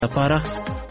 پاره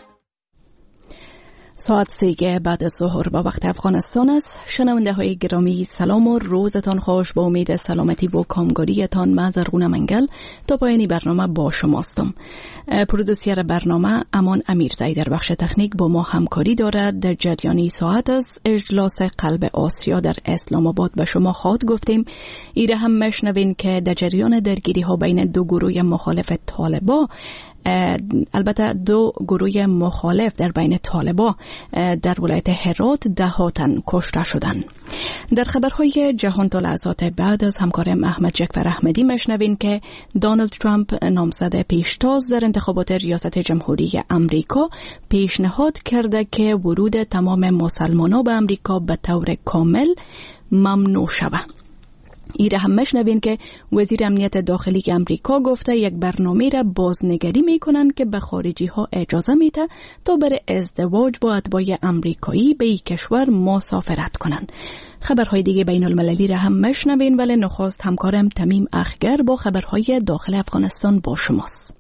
ساعت 3 بعد از ظهر با وقت افغانستان است. شنونده های گرامی سلام و روزتان خوش. با امید سلامتی و کامگاریتان من زرغونه منگل تا پایانی برنامه با شماستم. پرودوسر برنامه امان امیرزی در بخش تکنیک با ما همکاری دارد. در جریان ساعت از اجلاس قلب آسیا در اسلام آباد به شما خواهد گفتیم. ایره هم مشنوین که در جریان درگیری ها بین دو گروه مخالف طالبان، البته دو گروه مخالف در بین طالبان در ولایت هرات 10 تن کشته شدند. در خبرهای جهان تا لحظات بعد از همکارم احمد جعفر احمدی مشنوین که دونالد ترامپ نامزد پیشتاز در انتخابات ریاست جمهوری امریکا پیشنهاد کرده که ورود تمام مسلمانان به امریکا به طور کامل ممنوع شود. ایره هم مشنوین که وزیر امنیت داخلی امریکا گفته یک برنامه را بازنگری میکنن که به خارجی ها اجازه میده تا برای ازدواج با اتباع امریکایی به این کشور مسافرت کنند. خبرهای دیگه بین المللی را هم مشنوین، ولی نخست همکارم تمیم اخگر با خبرهای داخل افغانستان با شماست.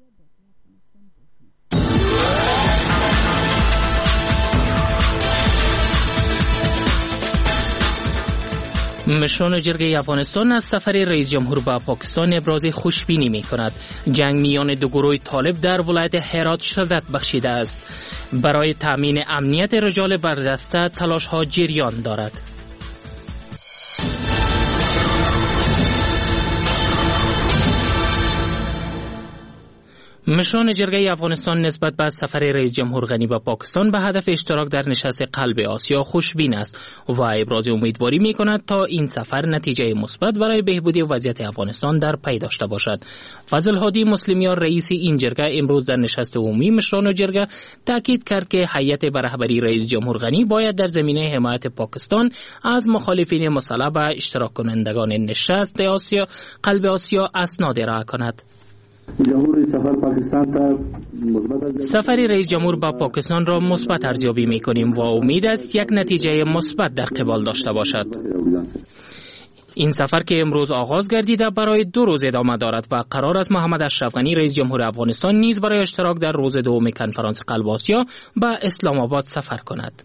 مشران جرگه افغانستان از سفر رئیس جمهور به پاکستان ابراز خوشبینی می کند. جنگ میان دو گروه طالب در ولایت هرات شدت بخشیده است. برای تامین امنیت رجال بردسته تلاش ها جریان دارد. مشران جرگه افغانستان نسبت به سفر رئیس جمهور غنی به پاکستان به هدف اشتراک در نشست قلب آسیا خوشبین است و ابراز امیدواری می کند تا این سفر نتیجه مثبت برای بهبودی وضعیت افغانستان در پی داشته باشد. فضل هادی مسلمیان رئیس این جرگه امروز در نشست عمومی مشران جرگه تاکید کرد که هیئت به رهبری رئیس جمهور غنی باید در زمینه حمایت پاکستان از مخالفین مسلح به اشتراک کنندگان نشست آسیا قلب آسیا اسناد ارائه کند. سفر رئیس جمهور با پاکستان را مثبت ارزیابی می‌کنیم و امید است یک نتیجه مثبت در قبال داشته باشد. این سفر که امروز آغاز گردیده برای 2 روز ادامه دارد و قرار است محمد اشرف غنی رئیس جمهور افغانستان نیز برای اشتراک در روز دوم کنفرانس قلب آسیا به اسلام آباد سفر کند.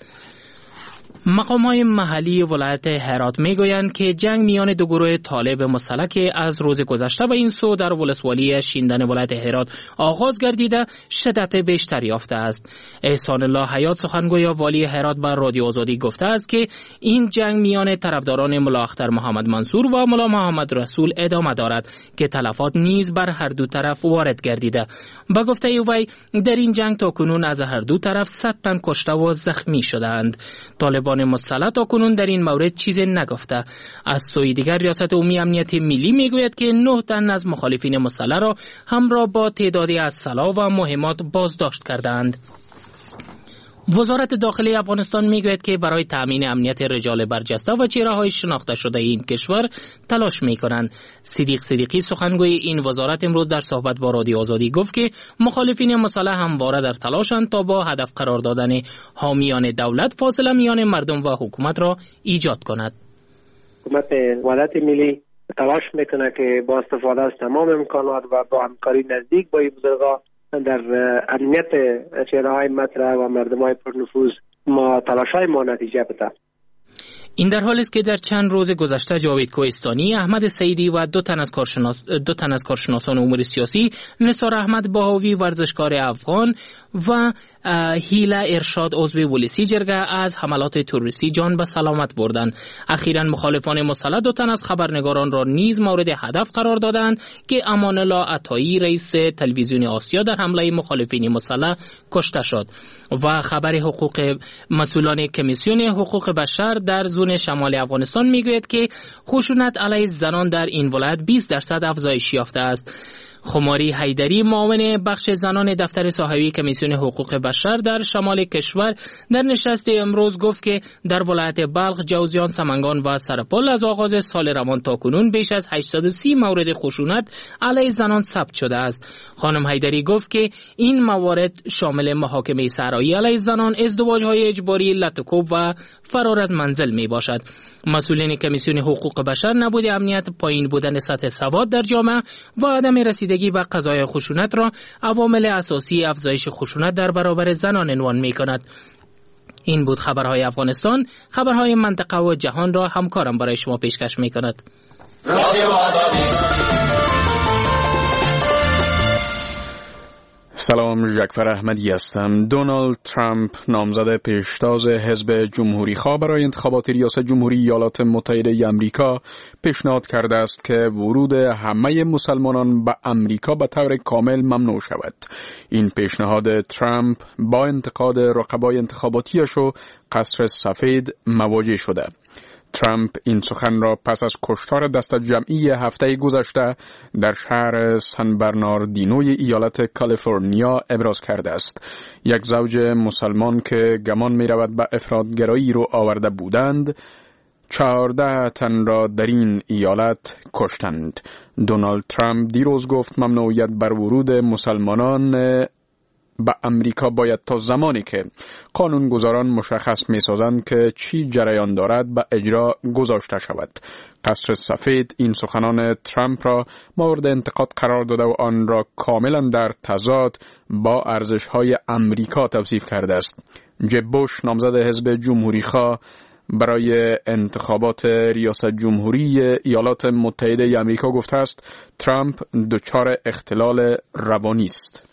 مقام‌های محلی ولایت هرات می‌گویند که جنگ میان دو گروه طالب مسلح که از روز گذشته به این سو در ولسوالی شیندن ولایت هرات آغاز گردیده شدت بیشتری یافته است. احسان الله حیات سخنگوی والی هرات بر رادیو آزادی گفته است که این جنگ میان طرفداران ملا اختر محمد منصور و ملا محمد رسول ادامه دارد که تلفات نیز بر هر دو طرف وارد گردیده. با گفته وی در این جنگ تاکنون از هر دو طرف 100 تن کشته و زخمی شدند. طالبان مسلح تاکنون در این مورد چیزی نگفته. از سوی دیگر ریاست عمومی امنیت ملی میگوید که 9 تن از مخالفین مسلح را همراه با تعدادی از سلاح و مهمات بازداشت کردند. وزارت داخلی افغانستان میگوید که برای تامین امنیت رجال برجسته و چهره‌های شناخته شده این کشور تلاش میکنند. صدیق صدیقی سخنگوی این وزارت امروز در صحبت با رادیو آزادی گفت که مخالفین مسلح همواره در تلاشند تا با هدف قرار دادن حامیان دولت فاصله میان مردم و حکومت را ایجاد کند. حکومت وحدت ملی تلاش میکنه که با استفاده از تمام امکانات و با همکاری نزدیک با بزرگان در امنیت چهره‌های مطرح و مردم‌های پرنفوذ ما تلاش‌های ما نتیجه بده. این در حالی است که در چند روز گذشته جاوید کوهستانی، احمد سعیدی و دو تن از کارشناسان امور سیاسی، نثار احمد باهوی ورزشکار افغان و هیله ارشاد عضو پلیسی جرگه از حملات تروریستی جان به سلامت بردند. اخیراً مخالفان مسلح 2 تن از خبرنگاران را نیز مورد هدف قرار دادند که امان الله عطایی رئیس تلویزیون آسیا در حمله مخالفین مسلح کشته شد و خبر حقوق مسئولان کمیسیون حقوق بشر در زون شمال افغانستان میگوید که خشونت علیه زنان در این ولایت 20% افزایش یافته است. خماری حیدری معاون بخش زنان دفتر صاحبی کمیسیون حقوق بشر در شمال کشور در نشست امروز گفت که در ولایت بلخ، جوزجان، سمنگان و سرپل از آغاز سال روان تاکنون بیش از 830 مورد خشونت علیه زنان ثبت شده است. خانم حیدری گفت که این موارد شامل محاکمه صحرایی علیه زنان، ازدواج‌های اجباری، لطکوب و فرار از منزل می باشد. مسئولین کمیسیون حقوق بشر نبود امنیت، پایین بودن سطح سواد در جامعه و عدم رسیدگی رسیدگی به قضای خشونت را عوامل اساسی افزایش خشونت در برابر زنان عنوان می‌کند. این بود خبرهای افغانستان. خبرهای منطقه و جهان را همکارم برای شما پیشکش می‌کند. سلام، جعفر احمدی هستم. دونالد ترامپ نامزد پیشتاز حزب جمهوری خواه برای انتخابات ریاست جمهوری ایالات متحده آمریکا پیشنهاد کرده است که ورود همه مسلمانان به آمریکا به طور کامل ممنوع شود. این پیشنهاد ترامپ با انتقاد رقبای انتخاباتیش و قصر سفید مواجه شده. ترامپ این سخن را پس از کشتار دست جمعی هفته گذشته در شهر سن برناردینوی ایالت کالیفرنیا ابراز کرده است. یک زوج مسلمان که گمان می رود به افراطگرایی رو آورده بودند 14 تن را در این ایالت کشتند. دونالد ترامپ دیروز گفت ممنوعیت بر ورود مسلمانان به امریکا باید تا زمانی که قانونگذاران مشخص می سازند که چی جریان دارد به اجرا گذاشته شود. قصر سفید این سخنان ترامپ را مورد انتقاد قرار داده و آن را کاملا در تضاد با ارزش‌های امریکا توصیف کرده است. جب بوش نامزد حزب جمهوری خواه برای انتخابات ریاست جمهوری ایالات متحده آمریکا گفته است ترامپ دچار اختلال روانی است.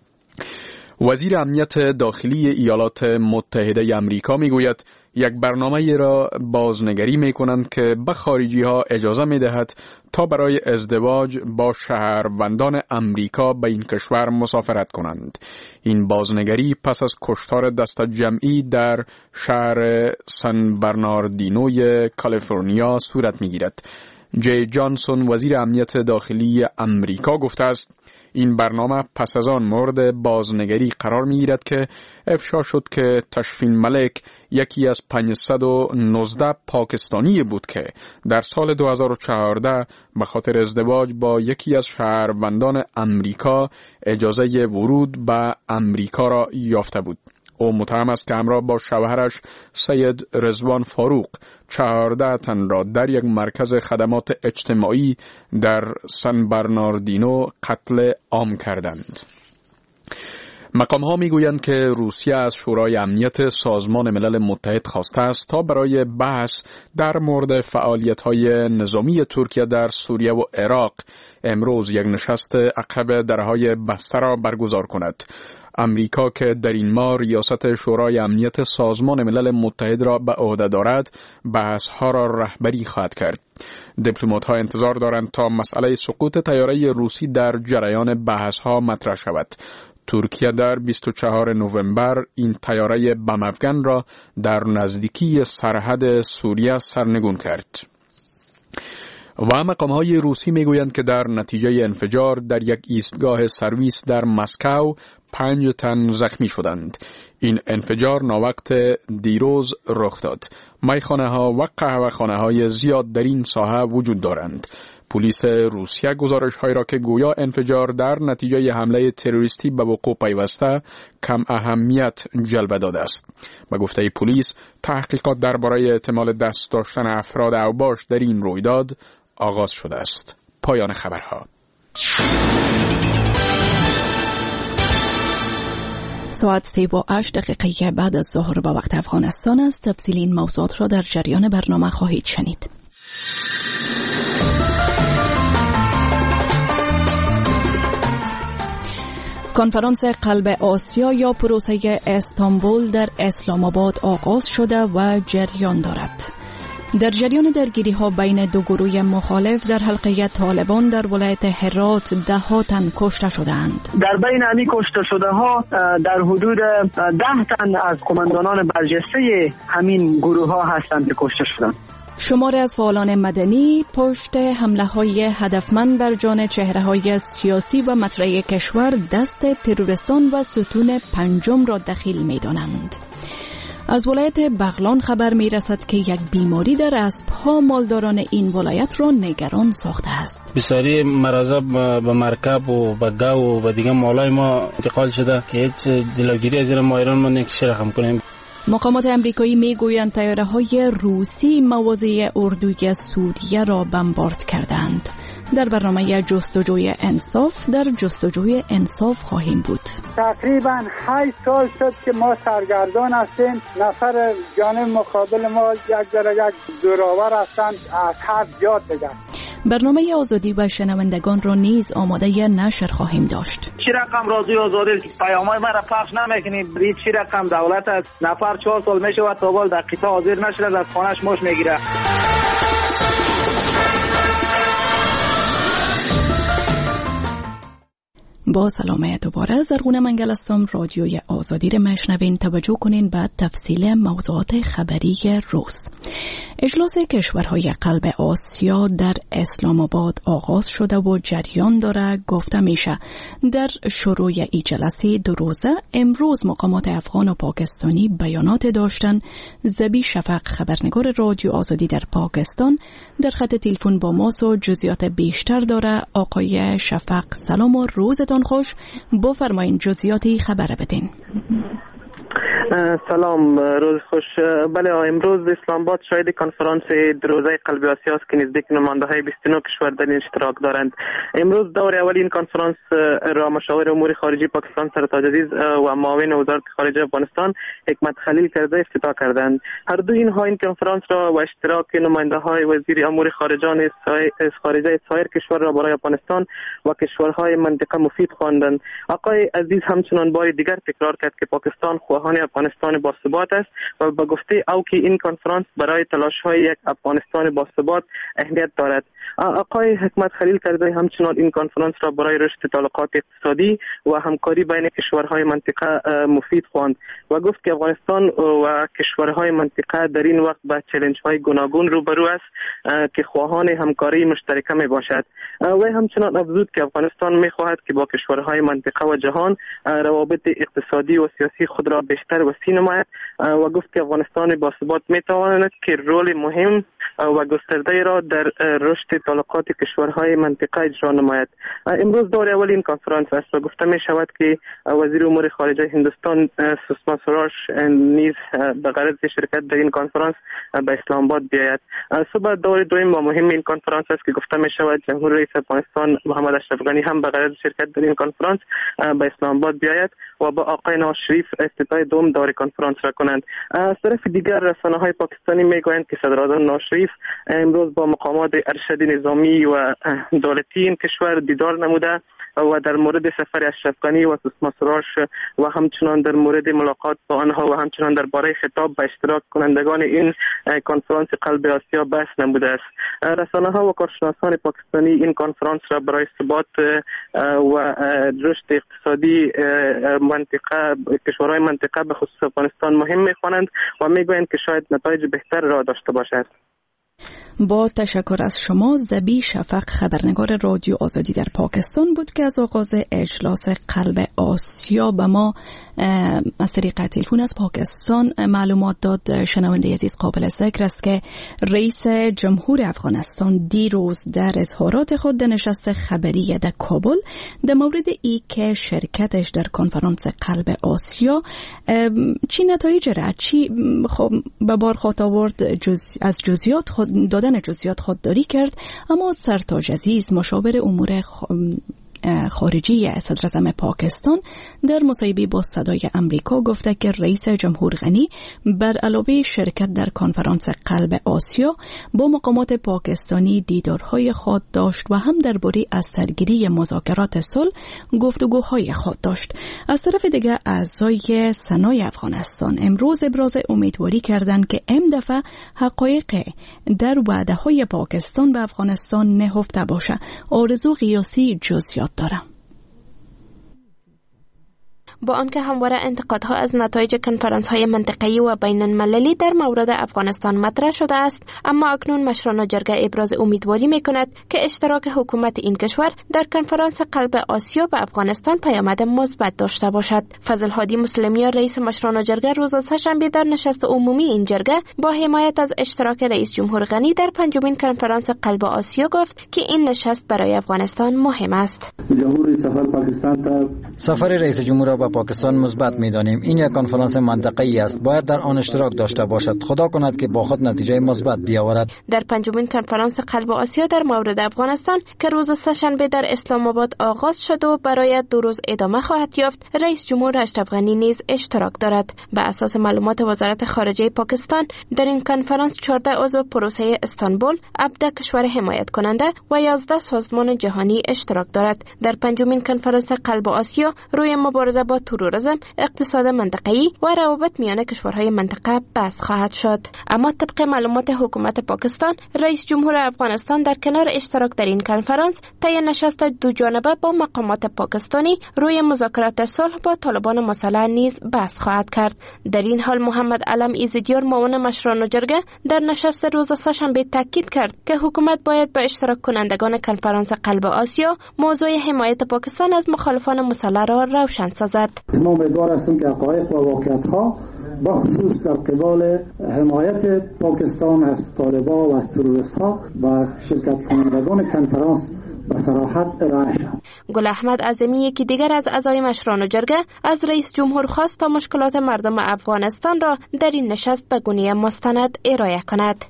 وزیر امنیت داخلی ایالات متحده آمریکا میگوید یک برنامه را بازنگری میکنند که به خارجی ها اجازه میدهد تا برای ازدواج با شهروندان امریکا به این کشور مسافرت کنند. این بازنگری پس از کشتار دست جمعی در شهر سن برناردینوی کالیفرنیا صورت میگیرد. جی جانسون وزیر امنیت داخلی امریکا گفته است این برنامه پس از آن مورد بازنگری قرار می‌گیرد که افشا شد که تشفین ملک یکی از 519 پاکستانی بود که در سال 2014 به خاطر ازدواج با یکی از شهروندان امریکا اجازه ورود به امریکا را یافته بود. او متهم است که همراه با شوهرش سید رضوان فاروق 14 تن را در یک مرکز خدمات اجتماعی در سن برناردینو قتل عام کردند. مقام ها می گویند که روسیه از شورای امنیت سازمان ملل متحد خواسته است تا برای بحث در مورد فعالیت های نظامی ترکیه در سوریه و عراق امروز یک نشست عقب درهای بسته را برگزار کند. امریکا که در این ماه ریاست شورای امنیت سازمان ملل متحد را به عهده دارد بحث ها را رهبری خواهد کرد. دیپلمات ها انتظار دارند تا مسئله سقوط طیاره روسی در جریان بحث ها مطرح شود. ترکیه در 24 نوامبر این طیاره بم افکن را در نزدیکی سرحد سوریه سرنگون کرد. و مقام‌های روسی میگویند که در نتیجه انفجار در یک ایستگاه سرویس در مسکو 5 تن زخمی شدند. این انفجار ناوقت دیروز رخ داد. میخانه ها و قهوه خانه های زیاد در این ساحه وجود دارند. پلیس روسیه گزارش هایی را که گویا انفجار در نتیجه حمله تروریستی به وقوع پیوسته کم اهمیت جلوه داده است. به گفته پلیس تحقیقات درباره احتمال دست داشتن افراد اوباش در این رویداد آغاز شده است. پایان خبرها. ساعت 3:08 بعد از ظهر به وقت افغانستان است. تفصیل این موضوعات را در جریان برنامه خواهید شنید. کنفرانس قلب آسیا یا پروسه استانبول در اسلام آباد آغاز شده و جریان دارد. در جریان درگیری ها بین دو گروه مخالف در حلقه طالبان در ولایت هرات 10 تن کشته شدند. در بین همین کشته شده ها در حدود 10 تن از قماندانان برجسته همین گروه ها هستند که کشته شدند. شماری از فعالان مدنی پشت حمله های هدفمند بر جان چهره های سیاسی و مطرح کشور دست تروریستان و ستون پنجم را دخیل می دانند. از ولایت بغلان خبر می رسد که یک بیماری در اسب‌ها مالداران این ولایت را نگران ساخته است. بسیاری مراضا به مرکب و به گاو و به دیگه مالای ما انتقال شده که هیچ جلوگیری از این مایران ما نکشه رقم کنیم. مقامات امریکایی می گویند طیاره‌های روسی مواضع اردوی سوریه را بمبارد کردند. در برنامه جستجوی انصاف در جستجوی انصاف خواهیم بود. تقریبا 8 سال شد که ما سرگردان هستیم. نفر جانب مقابل ما یک زورآور هستند، از حد زیاد دیگر. برنامه آزادی و شنوندگان را نیز آماده نشر خواهیم داشت. چی رقم رادیو آزادی پیام‌های ما را پخش نمی‌کنید؟ چی رقم دولت از نفر 4 سال میشه و تا بال دقیقه حاضر نشده از خانه‌اش ماش میگیره. با سلام دوباره زرغونه منگل هستم. رادیوی آزادی را میشنوین. توجه کنین به تفصیل موضوعات خبری روز. اجلاس کشورهای قلب آسیا در اسلام آباد آغاز شده و جریان داره. گفته میشه در شروع این جلسه 2 روزه امروز مقامات افغان و پاکستانی بیانات داشتن. زبی شفق خبرنگار رادیو آزادی در پاکستان در خط تلفن با ماست و جزئیات بیشتر داره. آقای شفق سلام و روزتان خوش. بفرمایین جزئیاتی خبر بدین. سلام، روز خوش. بله، امروز اسلام آباد شاهد کنفرانس 2 روزه قلب آسیا است که نزدیک نماینده‌های 29 کشور در این اشتراک دارند. امروز دور اول این کنفرانس را مشاور امور خارجه پاکستان سرتاج عزیز و معاون وزارت خارجه افغانستان حکمت خلیل کرده افتتاح کردند. هر دو اینها این کنفرانس را و اشتراک نماینده‌های وزیر امور خارجه سایر کشور را برای افغانستان و کشورهای منطقه مفید خواندند. آقای عزیز همچنان بار دیگر تکرار کرد که پاکستان خواهان افغانستان باثبات است و به گفته او که این کنفرانس برای تلاش‌های یک افغانستان باثبات اهمیت دارد. آقای حکمت خلیل کرده همچنان این کنفرانس را برای رشد تعلقات اقتصادی و همکاری بین کشورهای منطقه مفید خواند و گفت که افغانستان و کشورهای منطقه در این وقت با چالش‌های گوناگون روبرو است که خواهان همکاری مشترکه میباشد. و همچنان افزود که افغانستان میخواهد که با کشورهای منطقه و جهان روابط اقتصادی و سیاسی خود را بیشتر وسیع نماید و گفت که افغانستان باثبات میتواند که رول مهم و گسترده را در رشد تعلقات کشورهای منطقه اجرا نماید. امروز دور اول این کنفرانس است و گفته می شود که وزیر امور خارجه هندوستان سشما سوراش نیز به غرض شرکت در این کنفرانس به اسلام آباد بیاید. صبح دور دوم و مهم این کنفرانس است که گفته می شود جمهوری رئیس افغانستان محمد اشرف غنی هم به غرض شرکت در این کنفرانس به اسلام آباد بیاید و با آقای نواز شریف افتتاح دوم دور کنفرانس را کنند. از طرف دیگر رسانه‌های پاکستانی میگویند که صدراعظم نواز شریف امروز با مقامات ارشد نظامی و دولتی این کشور دیدار نموده و در مورد سفر اشرف غنی و سشما سوراش و همچنان در مورد ملاقات با آنها و همچنان درباره خطاب به اشتراک کنندگان این کنفرانس قلب آسیا بحث نموده است. رسانه‌ها و کارشناسان پاکستانی این کنفرانس را برای ثبات و رشد اقتصادی منطقه کشورهای منطقه به خصوص افغانستان مهم می‌خوانند و میگویند که شاید نتایج بهتر را داشته باشد. با تشکر از شما. زبی شفق خبرنگار رادیو آزادی در پاکستان بود که از آغاز اجلاس قلب آسیا به ما از طریق تلفن از پاکستان معلومات داد. شنونده عزیز قابل ذکر است که رئیس جمهور افغانستان دیروز در اظهارات خود در نشست خبری در کابل در مورد ای که شرکتش در کنفرانس قلب آسیا چی نتایج را چی به بار خواهد آورد از جزئیات دادن جزئیات خودداری کرد. اما سرتاج عزیز مشاور امور خارجی صدراعظم پاکستان در مصاحبه با صدای امریکا گفته که رئیس جمهور غنی بر علاوه شرکت در کنفرانس قلب آسیا با مقامات پاکستانی دیدارهای خود داشت و هم درباره از سرگیری مذاکرات صلح گفتگوهای خود داشت. از طرف دیگر اعضای سنای افغانستان امروز ابراز امیدواری کردند که این دفعه حقایق در وعده‌های پاکستان به افغانستان نهفته باشه. آرزو قیاسی جزئیات دارم. با آنکه همواره انتقادها از نتایج کنفرانس‌های منطقه‌ای و بین‌المللی در مورد افغانستان مطرح شده است، اما اکنون مشران جرگه ابراز امیدواری می‌کند که اشتراک حکومت این کشور در کنفرانس قلب آسیا به افغانستان پیامد مثبت داشته باشد. فضل هادی مسلمیان رئیس مشران جرگه روز سه‌شنبه در نشست عمومی این جرگه با حمایت از اشتراک رئیس جمهور غنی در پنجمین کنفرانس قلب آسیا گفت که این نشست برای افغانستان مهم است. سفر رئیس جمهور با پاکستان مثبت می‌دانیم. این یک کنفرانس منطقه‌ای است، باید در آن اشتراک داشته باشد. خدا کند که با خود نتیجه مثبت بیاورد. در پنجمین کنفرانس قلب آسیا در مورد افغانستان که روز سه‌شنبه در اسلام آباد آغاز شد و برای 2 روز ادامه خواهد یافت، رئیس جمهور اشرف غنی نیز اشتراک دارد. به اساس معلومات وزارت خارجه پاکستان، در این کنفرانس 14 عضو پروسه استانبول، 17 کشور حمایت کننده و 11 سازمان جهانی اشتراک دارد. در پنجمین کنفرانس قلب آسیا روی مبارزه با تروریسم، اقتصاد منطقه‌ای و روابط میان کشورهای منطقه بحث خواهد شد. اما طبق معلومات حکومت پاکستان، رئیس جمهور افغانستان در کنار اشتراک در این کنفرانس طی نشست 2 جانبه با مقامات پاکستانی روی مذاکرات صلح با طالبان مسلح نیز بحث خواهد کرد. در این حال محمد علم ایزدیار، معاون مشران جرگه، در نشست روز سه‌شنبه تاکید کرد که حکومت باید به اشتراک کنندگان کنفرانس قلب آسیا موضوع حمایت پاکستان از مخالفان مسلح را روشن سازد. ما امیدوار هستیم که حقایق و واقعیت‌ها با خصوص در قبال حمایت پاکستان از طالبان و از تروریست‌ها و شرکت کنندگان کنفرانس به صراحت ارائه شود. گل احمد اعظمی، یکی دیگر از اعضای مشران جرگه، از رئیس جمهور خواست تا مشکلات مردم افغانستان را در این نشست به گونه مستند ارائه کند.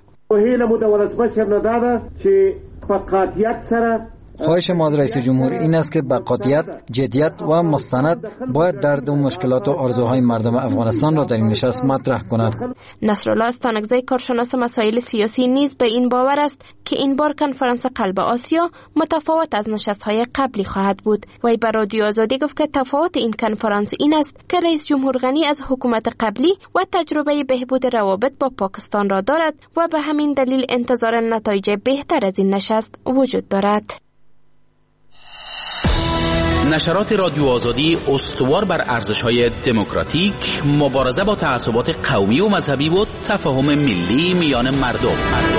خواهش ما از رئیس جمهور این است که با قاطعیت، جدیت و مستند باید درد و مشکلات و آرزوهای مردم افغانستان را در این نشست مطرح کند. نصرالله استانکزی، کارشناس مسائل سیاسی، نیز به این باور است که این بار کنفرانس قلب آسیا متفاوت از نشست‌های قبلی خواهد بود. وی به رادیو آزادی گفت که تفاوت این کنفرانس این است که رئیس جمهور غنی از حکومت قبلی و تجربه بهبود روابط با پاکستان را دارد و به همین دلیل انتظار نتایج بهتر از این نشست وجود دارد. نشرات رادیو آزادی استوار بر ارزش‌های دموکراتیک، مبارزه با تعصبات قومی و مذهبی و تفاهم ملی میان مردم.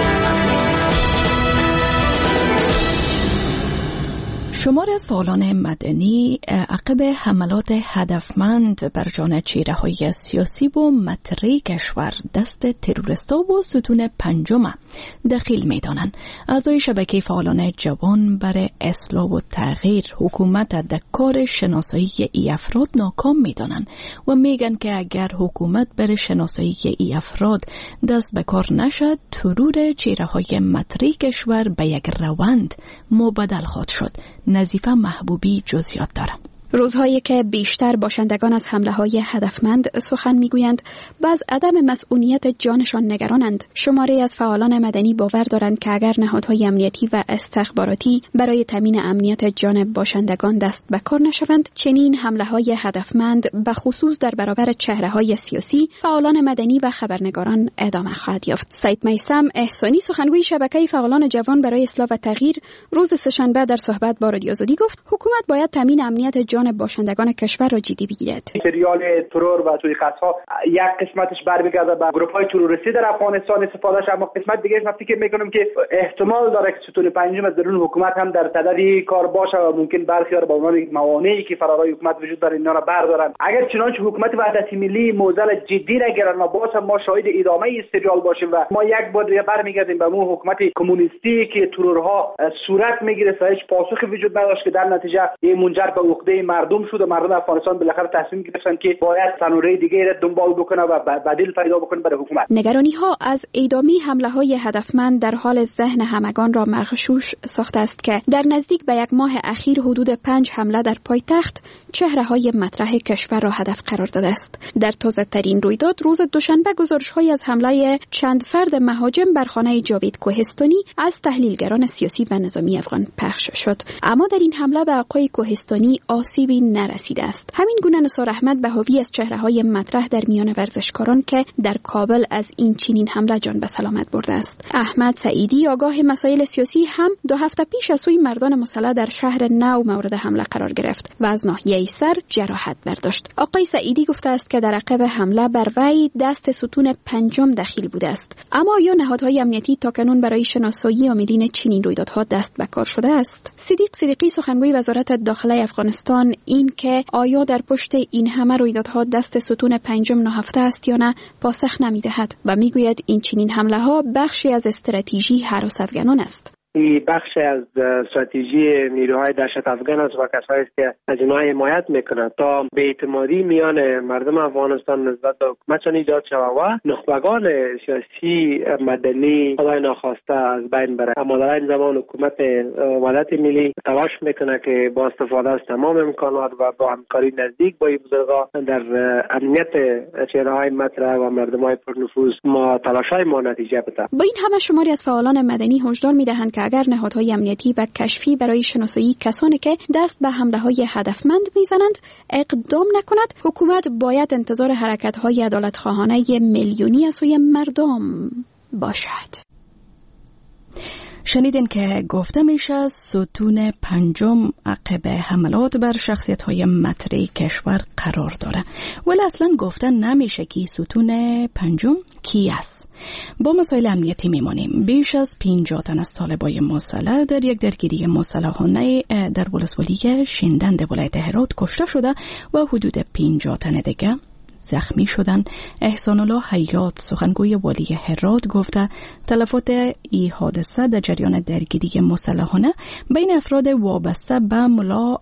شمار از فعالان مدنی عقب حملات هدفمند بر جان چهره‌های سیاسی و مطرح کشور دست تروریستا و ستون پنجم دخیل می‌دانند. اعضای شبکه فعالان جوان برای اصلاح و تغییر حکومت در کار شناسایی ای افراد ناکام می‌دانند و میگن که اگر حکومت برای شناسایی ای افراد دست به کار نشد، ترور چهره‌های مطرح کشور به یک روند مبدل خواهد شد. نظیفه محبوبی جزئیات دارم. روزهایی که بیشتر باشندگان از حمله‌های هدفمند سخن می‌گویند و از عدم مسئولیت جانشان نگرانند. شماری از فعالان مدنی باور دارند که اگر نهادهای امنیتی و استخباراتی برای تامین امنیت جان باشندگان دست به کار نشوند، چنین حمله‌های هدفمند به خصوص در برابر چهره‌های سیاسی، فعالان مدنی و خبرنگاران ادامه خواهد یافت. سید میثم احسانی، سخنگوی شبکه فعالان جوان برای اصلاح و تغییر، روز سه‌شنبه در صحبت با رادیو آزادی گفت حکومت باید تامین امنیت جان باشندگان کشور را جدی بگیرد. سریال ترور و سوءقصدها یک قسمتش برمیگرده به گروه‌های تروریستی در افغانستان استفادهش، اما قسمت دیگه من فکر میکنم که احتمال داره که ستون پنجم از درون حکومت هم در صدد کار باشه و ممکن برخی‌ها را به عنوان موانعی که فرارای حکومت وجود داره اینا را بردارن. اگر چنانچه حکومت وحدت ملی موضوع جدی نگیرن و باز هم ما شاهد ادامه این سریال باشیم و ما یک بار دیگه برمیگردیم به اون حکومت کمونیستی که ترورها صورت میگیره و هیچ پاسخی وجود نداشت که در نتیجه این منجر به عقده مردم شد و مردم افغانستان بالاخره تصمیم گرفتن که باید تنوره دیگه را دنبال بکنه و بدیل پیدا بکنه برای حکومت. نگرانی ها از ادامه حمله‌های هدفمند در حال ذهن همگان را مغشوش ساخته است که در نزدیک به یک ماه اخیر حدود 5 حمله در پایتخت چهره‌های مطرح کشور را هدف قرار داده است. در تازه‌ترین رویداد روز دوشنبه گزارش‌هایی از حمله چند فرد مهاجم بر خانه جاوید کوهستانی از تحلیلگران سیاسی و نظامی افغان پخش شد. اما در این حمله به آقای کوهستانی آسیبی نرسیده است. همین گونه نثار احمد بهاوی از چهره‌های مطرح در میان ورزشکاران که در کابل از این چنین حمله جان به سلامت برده است. احمد سعیدی، آگاه مسائل سیاسی، هم 2 هفته پیش از سوی مردان مسلح در شهر نو مورد حمله قرار گرفت و از ناحیه سر جراحت برداشت. آقای سعیدی گفته است که در عقب حمله بر وی دست ستون پنجم دخیل بوده است. اما آیا نهادهای امنیتی تاکنون برای شناسایی عاملین چنین رویدادها دست به کار شده است؟ صدیق صدیقی، سخنگوی وزارت داخله افغانستان، این که آیا در پشت این همه رویدادها دست ستون پنجم نهفته است یا نه پاسخ نمی‌دهد و میگوید این چنین حمله ها بخشی از استراتژی هراس افغانان است. این بخش از استراتژی نیروهای دهشت افغان است و کسایی است که از اینها حمایت میکنند تا بی‌اعتمادی میان مردم افغانستان نسبت به حکومت ایجاد شود و نخبگان سیاسی مدنی خدای ناخواسته از بین بره. اما در این زمان حکومت وحدت ملی تلاش میکنه که با استفاده از تمام امکانات و با همکاری نزدیک با این بزرگان در امنیت چهره‌های مطرح و مردم‌های پرنفوذ ما تلاش‌های ما نتیجه بده. با این همه شماری از فعالان مدنی هشدار می‌دهند که اگر نهادهای امنیتی و کشفی برای شناسایی کسانی که دست به حمله‌های هدفمند می‌زنند اقدام نکند، حکومت باید انتظار حرکت‌های عدالت‌خواهانه میلیونی از سوی مردم باشد. شنیدین که گفته میشه ستون پنجم عقب حملات بر شخصیت‌های مطرح کشور قرار داره، ولی اصلا گفته نمیشه که ستون پنجم کی است. با مسائل امنیتی میمانیم. بیش از 50 تن از طالبای مسلح در یک درگیری مسلحانه در ولسوالی شندند ولایت هرات کشته شده و حدود 50 تن دیگه زخمی شدن. احسان الله حیات سخنگوی والی هرات گفته تلفات این حادثه در جریان درگیری مسلحانه بین افراد وابسته به ملا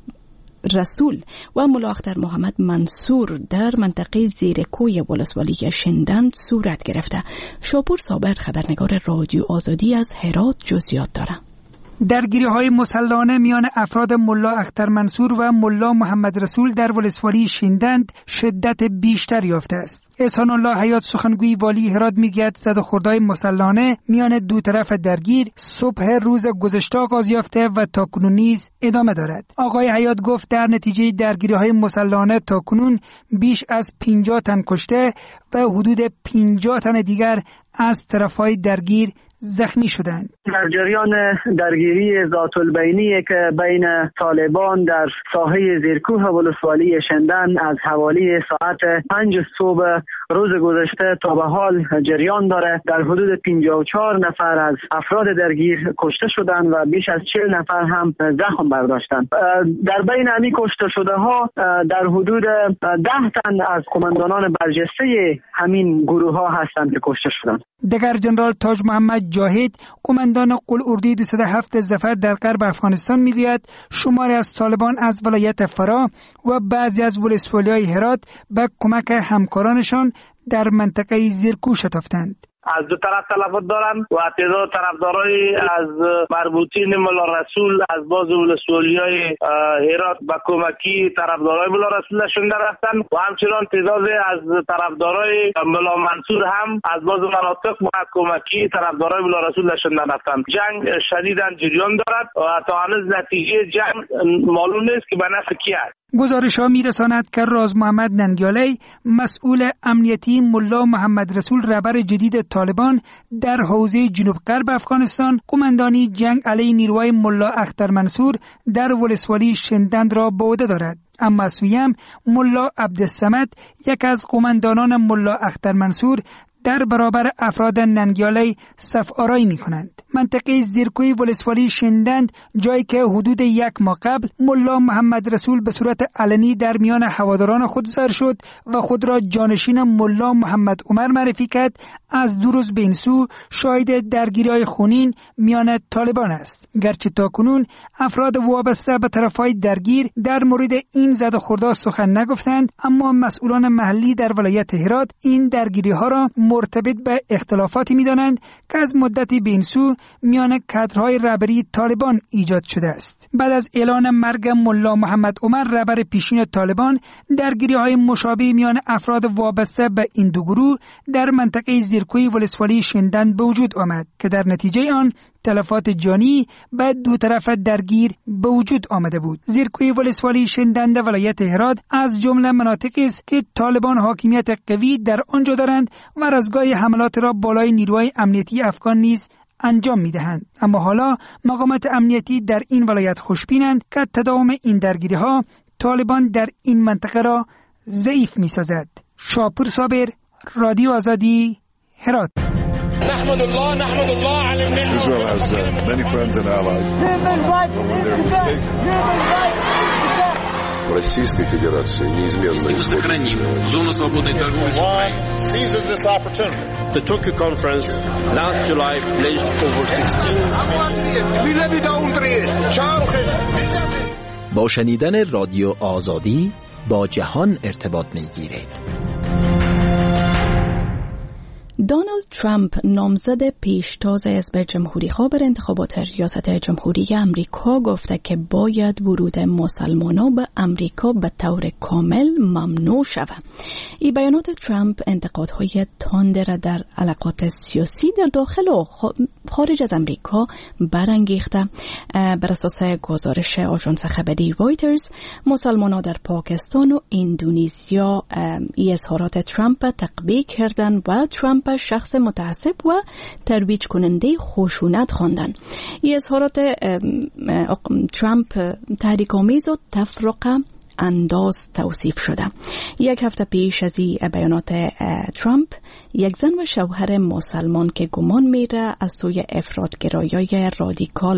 رسول و ملا اختر محمد منصور در منطقه زیرکوی ولسوالی شندند صورت گرفته. شاپور صابر خبرنگار رادیو آزادی از هرات جزئیات داره. درگیری‌های مسلحانه میان افراد ملا اختر منصور و ملا محمد رسول در ولسوالی شندند شدت بیشتر یافته است. احسان الله حیات سخنگوی والی هرات میگوید زدوخوردهای مسلحانه میان دو طرف درگیر صبح روز گذشته آغاز یافته و تاکنون نیز ادامه دارد. آقای حیات گفت در نتیجه درگیری‌های مسلحانه تاکنون بیش از 50 تن کشته و حدود 50 تن دیگر از طرف‌های درگیر زخمی شدند. در جریان درگیری ذات البینی که بین طالبان در ساحه زیرکوه ولسوالی شندن از حوالی ساعت 5 صبح روز گذشته تا به حال جریان داره، در حدود 54 نفر از افراد درگیر کشته شدند و بیش از 40 نفر هم زخم برداشتند. در بین همین کشته شده ها در حدود 10 تن از قماندانان برجسته همین گروه ها هستند که کشته شدند. دگر جنرال تاج محمد جاهد قماندان قلعه‌اردوی 207 ظفر در غرب افغانستان میگوید شماری از طالبان از ولایت فرا و بعضی از ولسوالی‌های هرات به کمک همکارانشان در منطقه زیرکو شتافتند. از دو طرف تلفات دارن و تعداد طرفدارای از مربوطین ملا رسول از باز ولسوالی‌های هرات با کمکی طرفدارای ملا رسول نشونده رفتن و همچنان تعداد از طرفدارای ملا منصور هم از باز مناطق با کمکی طرفدارای ملا رسول نشونده رفتن. جنگ شدیداً جریان دارد و تا هنوز نتیجه جنگ معلوم نیست که به نفع کی است. گزارش ها میرساند که راز محمد ننگیالی مسئول امنیتی ملا محمد رسول رهبر جدید طالبان در حوزه جنوب غرب افغانستان قماندانی جنگ علیه نیروهای ملا اختر منصور در ولسوالی شندند را به عهده دارد. اما سویم ملا عبدالصمد یک از قماندانان ملا اختر منصور در برابر افراد ننگیالی صف آرایی می کنند. منطقه زیرکوی ولسوالی شندند جایی که حدود 1 ماه قبل ملا محمد رسول به صورت علنی در میان هواداران خود ظاهر شد و خود را جانشین ملا محمد عمر معرفی کرد، از 2 روز به این سو شاهد درگیری‌های خونین میان طالبان است. گرچه تاکنون افراد وابسته به طرف‌های درگیر در مورد این زدوخوردها سخن نگفتند، اما مسئولان محلی در ولایت هرات این درگیری‌ها را مرتبط به اختلافاتی می‌دانند که از مدتی به این سو میان کادرهای رهبری طالبان ایجاد شده است. بعد از اعلان مرگ ملا محمد عمر رهبر پیشین طالبان، درگیری‌های مشابه میان افراد وابسته به این دو گروه در منطقه زیرکوی ولسوالی شندند به وجود آمد که در نتیجه آن تلفات جانی به دو طرف درگیر به وجود آمده بود. زیرکوی ولسوالی شندند ولایت هرات از جمله مناطقی است که طالبان حاکمیت قوی در آنجا دارند و رزمگاه حملات را بالای نیروهای امنیتی افغان نیز انجام می‌دهند. اما حالا مقامات امنیتی در این ولایت خوشبینند که تداوم این درگیری‌ها طالبان در این منطقه را ضعیف می‌سازد. شاپور صابر، رادیو آزادی، هرات. نحمد الله على النعمة. Israel has many friends and allies. But when they're mistaken Российской Федерации неизменно сохраним зону свободной торговли с Украиной. The Tokyo Conference last July pledged over 16 با شنیدن رادیو آزادی با جهان ارتباط می‌گیرید. دونالد ترامپ نامزد پیشتاز حزب جمهوری‌خواه بر انتخابات ریاست جمهوری امریکا گفته که باید ورود مسلمانان به امریکا به طور کامل ممنوع شود. این بیانات ترامپ انتقادهای تند را در علاقات سیاسی در داخل و خارج از امریکا برانگیخته. بر اساس گزارش آژانس خبری رویترز، مسلمانان در پاکستان و اندونزیا این اظهارات ترامپ تقبیح کردند و ترامپ شخص متعصب و ترویج کننده خشونت خواندن. این اظهارات ترامپ تحریک‌آمیز و تفرقه انداز توصیف شده. یک هفته پیش از این بیانات ترامپ، یک زن و شوهر مسلمان که گمان میره از سوی افراطگرایان رادیکال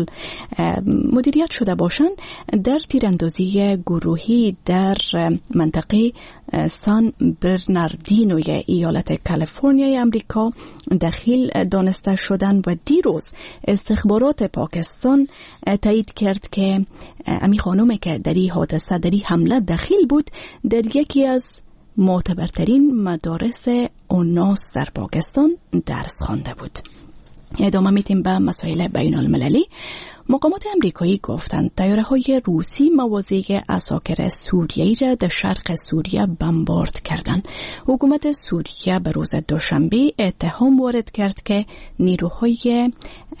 مدیریت شده باشند، در تیراندازی گروهی در منطقه سان برناردینوی ایالت کالیفرنیای امریکا دخیل دانسته شدند و دیروز استخبارات پاکستان تایید کرد که امی خانومی که در این حادثه، در این حمله دخیل بود، در یکی از معتبرترین مدارس اوناس در پاکستان درس خوانده بود. ادامه میدیم به مسائل بین المللی. مقامات امریکایی گفتند طیاره‌های روسی مواضع عساکر سوریه‌ای را در شرق سوریه بمبارد کردند. حکومت سوریه به روز دوشنبه اتهام وارد کرد که نیروهای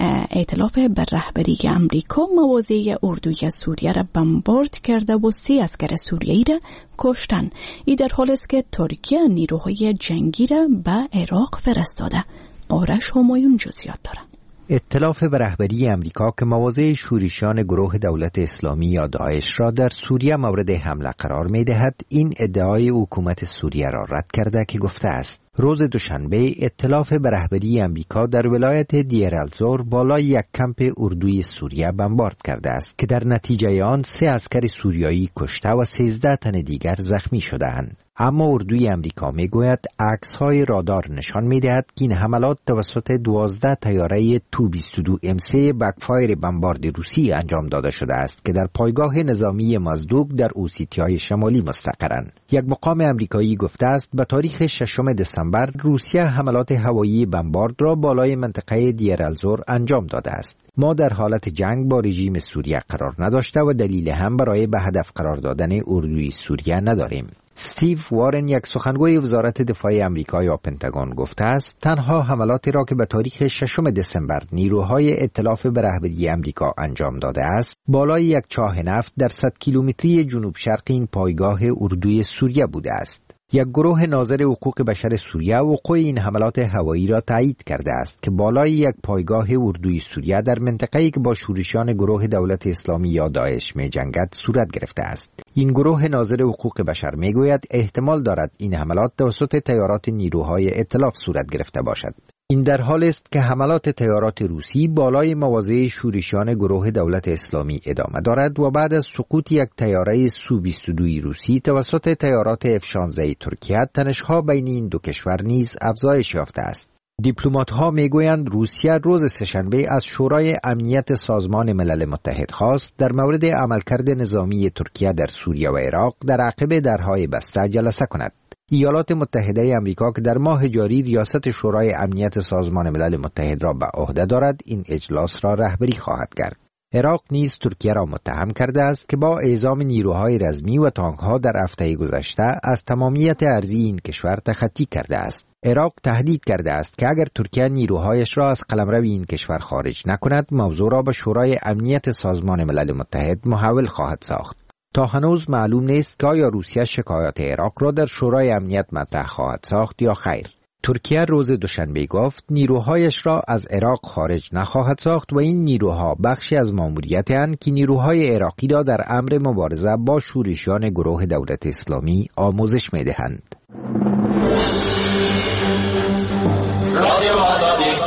ائتلاف بر رهبری امریکا مواضع اردوی سوریه را بمبارد کرده و 3 عسکر سوریه‌ای را کشتند. این در حالی است که ترکیه نیروهای جنگی را به عراق فرستاده. آرش همایون جزئیات دارد. ائتلاف به رهبری امریکا که مواضع شورشیان گروه دولت اسلامی یا داعش را در سوریه مورد حمله قرار می‌دهد، این ادعای حکومت سوریه را رد کرده که گفته است روز دوشنبه ائتلاف به رهبری امریکا در ولایت دیر الزور بالای یک کمپ اردوی سوریه بمبارد کرده است که در نتیجه آن 3 عسکر سوریایی کشته و 13 تن دیگر زخمی شده‌اند. اما اردوی امریکا میگوید عکس‌های رادار نشان می‌دهد که این حملات توسط 12 طیاره تو 22 M3 بکفایر بمبارد روسی انجام داده شده است که در پایگاه نظامی مزدوق در اوسیتیای شمالی مستقرند. یک مقام امریکایی گفته است به تاریخ 6 دسامبر روسیه حملات هوایی بمبارد را بالای منطقه دیر الزور انجام داده است. ما در حالت جنگ با رژیم سوریه قرار نداشته و دلیل هم برای به هدف قرار دادن اردوی سوریه نداریم. استیو وارن، یک سخنگوی وزارت دفاع آمریکا یا پنتاگون، گفته است تنها حملاتی را که به تاریخ 6 دسامبر نیروهای ائتلاف به رهبری آمریکا انجام داده است بالای یک چاه نفت در 100 کیلومتری جنوب شرق این پایگاه اردوی سوریه بوده است. یک گروه ناظر حقوق بشر سوریه وقوع این حملات هوایی را تایید کرده است که بالای یک پایگاه اردوی سوریه در منطقه‌ای که با شورشیان گروه دولت اسلامی یا داعش می‌جنگد صورت گرفته است. این گروه ناظر حقوق بشر میگوید احتمال دارد این حملات توسط طیارات نیروهای ائتلاف صورت گرفته باشد. این در حال است که حملات طیارات روسی بالای مواضع شورشیان گروه دولت اسلامی ادامه دارد و بعد از سقوط یک طیاره سو 22 روسی توسط طیارات F-16 ترکیه، تنش‌ها بین این دو کشور نیز افزایش یافته است. دیپلمات‌ها میگویند روسیه روز سه‌شنبه از شورای امنیت سازمان ملل متحد خواست در مورد عملکرد نظامی ترکیه در سوریه و عراق در عقب درهای بسته جلسه کند. ایالات متحده آمریکا که در ماه جاری ریاست شورای امنیت سازمان ملل متحد را به عهده دارد، این اجلاس را رهبری خواهد کرد. عراق نیز ترکیه را متهم کرده است که با اعزام نیروهای رزمی و تانک‌ها در هفته گذشته از تمامیت ارضی این کشور تخطی کرده است. عراق تهدید کرده است که اگر ترکیه نیروهایش را از قلمرو این کشور خارج نکند، موضوع را به شورای امنیت سازمان ملل متحد محول خواهد ساخت. تا هنوز معلوم نیست که آیا روسیه شکایات عراق را در شورای امنیت مطرح خواهد ساخت یا خیر. ترکیه روز دوشنبه گفت نیروهایش را از عراق خارج نخواهد ساخت و این نیروها بخشی از ماموریت اند که نیروهای عراقی را در امر مبارزه با شورشیان گروه دولت اسلامی آموزش می‌دهند.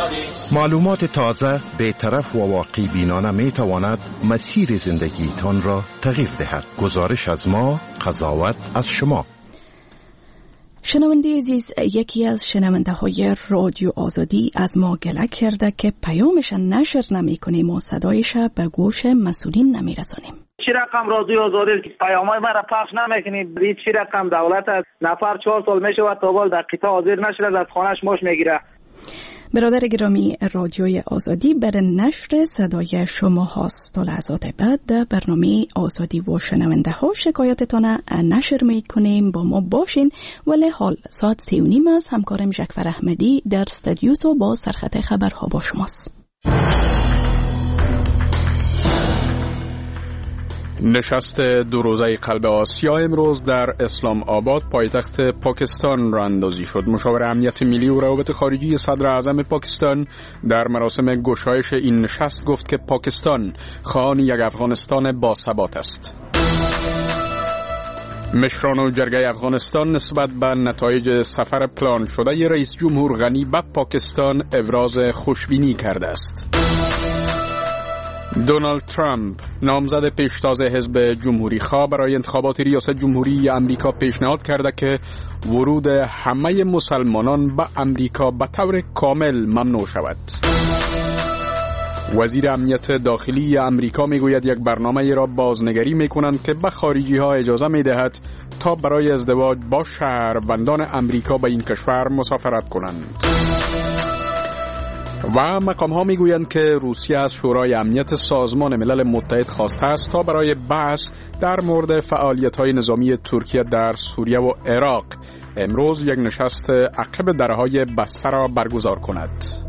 معلومات تازه، بی‌طرف و واقعی بینانه می تواند مسیر زندگیتان را تغییر دهد. گزارش از ما، قضاوت از شما. شنونده عزیز، یکی از شنونده های رادیو آزادی از ما گله کرده که پیامش نشر نمی کنیم و صدایش به گوش مسئولین نمی رسانیم. چی رقم رادیو آزادی پیامای مرا پخش نمیکنیم؟ چی رقم دولت از نفر 4 سال میشه و تا بال در قطاع حاضر نشده از خانهش ماش میگیره. برادر گرامی، رادیوی آزادی بر نشر صدای شما هاست. تا لحظات بعد در برنامه آزادی و شنونده ها شکایتتان نشر می کنیم. با ما باشین. ولی حال ساعت 3:30 است. همکارم جعفر احمدی در استودیو و با سرخط خبرها با شماست. نشست 2 روزه قلب آسیا امروز در اسلام آباد پایتخت پاکستان راه اندازی شد. مشاور امنیت ملی و روابط خارجی صدر اعظم پاکستان در مراسم گشایش این نشست گفت که پاکستان خواهان یک افغانستان باثبات است. مشران و جرگه افغانستان نسبت به نتایج سفر پلان شده رئیس جمهور غنی به پاکستان ابراز خوشبینی کرده است. دونالد ترامپ نامزد پیشتاز حزب جمهوری خواه برای انتخابات ریاست جمهوری امریکا پیشنهاد کرده که ورود همه مسلمانان به امریکا به طور کامل ممنوع شود. وزیر امنیت داخلی امریکا میگوید یک برنامه را بازنگری میکنند که به خارجی ها اجازه میدهد تا برای ازدواج با شهروندان امریکا به این کشور مسافرت کنند. و مقام ها میگویند که روسیه از شورای امنیت سازمان ملل متحد خواسته است تا برای بحث در مورد فعالیت های نظامی ترکیه در سوریه و عراق امروز یک نشست عقب درهای بسته را برگزار کند.